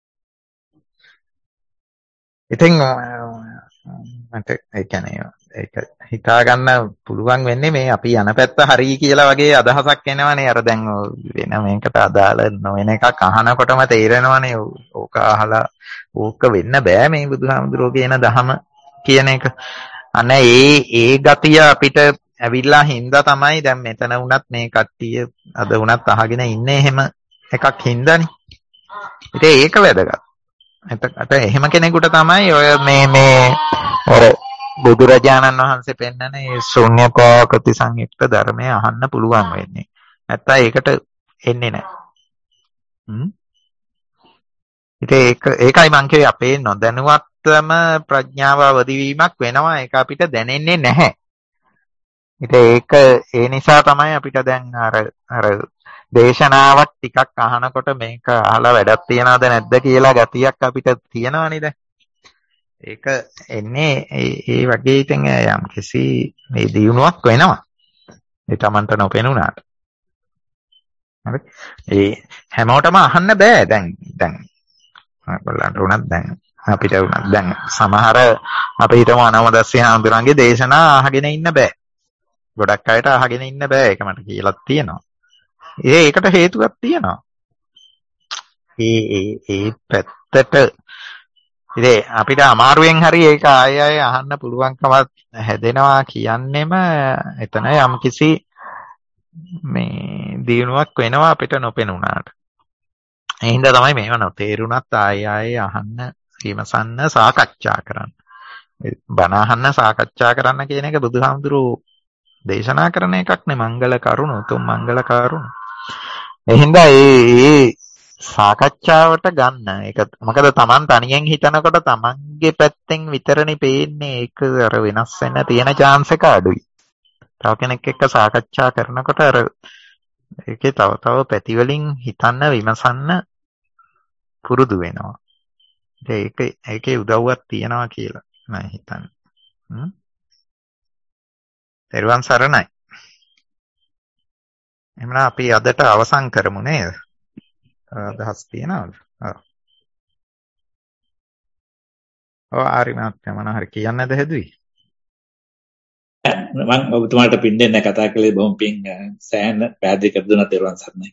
ඉතින් මට ඒ කියන්නේ ඒක හිතා ගන්න පුළුවන් වෙන්නේ මේ අපි යන පැත්ත හරි කියලා වගේ අදහසක් එනවනේ. අර දැන් වෙන මේකට අදාළ නොවන එකක් අහනකොටම තේරෙනවනේ ඕක අහලා ඕක වෙන්න බෑ මේ බුදුහාමුදුරුවෝ කියන දහම කියන එක. අන්න ඒ ගතිය අපිට ඇවිල්ලා හින්දා තමයි දැන් මෙතන වුණත් මේ කට්ටිය අද වුණත් අහගෙන ඉන්නේ එහෙම එකක් හින්දානේ. ඉතින් ඒක වැදගත්. එතකොට එහෙම කෙනෙකුට තමයි ඔය මේ අර බුදුරජාණන් වහන්සේ පෙන්නන මේ ශූන්‍යතා ප්‍රතිසංයුක්ත ධර්මය අහන්න පුළුවන් වෙන්නේ. නැත්තම් ඒකට එන්නේ නැහැ. ඉතින් ඒකයි මං කියේ අපේ නොදැනුවත්වම ප්‍රඥාව අවදි වීමක් වෙනවා. ඒක අපිට දැනෙන්නේ නැහැ. ඉතින් ඒ නිසා තමයි අපිට දැන් අර දේශනාවක් ටිකක් අහනකොට මේක අහලා වැඩක් තියනවද නැද්ද කියලා ගතියක් අපිට තියෙනවනේ දැන්. ඒක එන්නේ ඒ වගේ ඉතින් යම් කිසි මේ දියුණුවක් වෙනවා. ඒ Tamanට නොපෙනුනාට. හරි. ඒ හැමෝටම අහන්න බෑ දැන් ඔයගොල්ලන්ට උනත් දැන් අපිට උනත් දැන් සමහර අපි හිතමු අනවදස්සේ හඳුරන්ගේ දේශනා අහගෙන ඉන්න බෑ. ගොඩක් අයට අහගෙන ඉන්න බෑ. ඒක මට කියලා තියෙනවා. ඒකට හේතුවක් තියෙනවා. ඒ පැත්තට ඉතින් අපිට අමාරුවෙන් හරි ඒක ආයෙ අහන්න පුළුවන්කමක් හැදෙනවා කියන්නෙම එතන යම්කිසි මේ දිනුවක් වෙනවා අපිට නොපෙනුනාට. ඒ හින්දා තමයි මේව නොතේරුණත් ආයෙ අහන්න විමසන්න සාකච්ඡා කරන්න. බණ අහන්න සාකච්ඡා කරන්න කියන එක බුදුහාමුදුරුවෝ දේශනා කරන එකක් නේ. මංගල කරුණ උතුම් මංගල කරුණ. ඒ හින්දා ඒ සාකච්ඡාවට ගන්න. ඒක මොකද Taman තනියෙන් හිතනකොට Tamanගේ පැත්තෙන් විතරනේ පේන්නේ. ඒක අර වෙනස් වෙන්න තියෙන chance එක අඩුයි. තව කෙනෙක් එක්ක සාකච්ඡා කරනකොට අර ඒකේ තව පැති වලින් හිතන්න විමසන්න පුරුදු වෙනවා. ඒකේ උදව්වක් තියනවා කියලා මම හිතන්නේ. තෙරුවන් සරණයි. එහෙනම් අපි අදට අවසන් කරමු නේද? අදහස් තියනවද? ආරි මහත්තයා මොනවා හරි කියන්නද හැදුවේ? මම ඔබතුමාට පින් දෙන්න කතා කළේ බොහොම පින් සෑහෙන පැහැදිලි කර දුන්නා. තෙරුවන් සරණයි.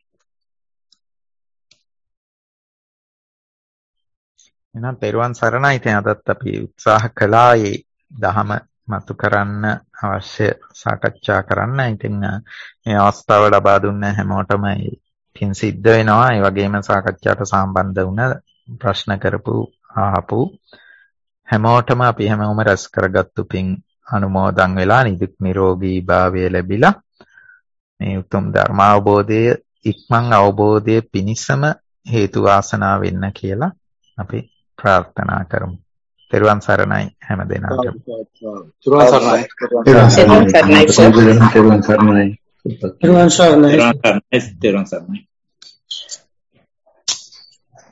එහෙනම් තෙරුවන් සරණයි. ඉතින් අදත් අපි උත්සාහ කළා මේ දහම මතු කරන්න අවශ්‍ය සාකච්ඡා කරන්න. ඉතින් මේ අවස්ථාව ලබා දුන්න හැමෝටම පින් සිද්ධ වෙනවා. ඒ වගේම සාකච්ඡාවට සම්බන්ධ වුණ ප්‍රශ්න කරපු ආපු හැමෝටම අපි හැමෝම රැස් කරගත්තු පින් අනුමෝදන් වෙලා නිදුක් නිරෝගී භාවය ලැබිලා මේ උතුම් ධර්ම අවබෝධය ඉක්මන් අවබෝධය පිණිසම හේතු වාසනා වෙන්න කියලා අපි ප්‍රාර්ථනා කරමු. තෙරුවන් සරණයි හැම දෙනාටම. තෙරුවන් සරණයි. තෙරුවන් සරණයි.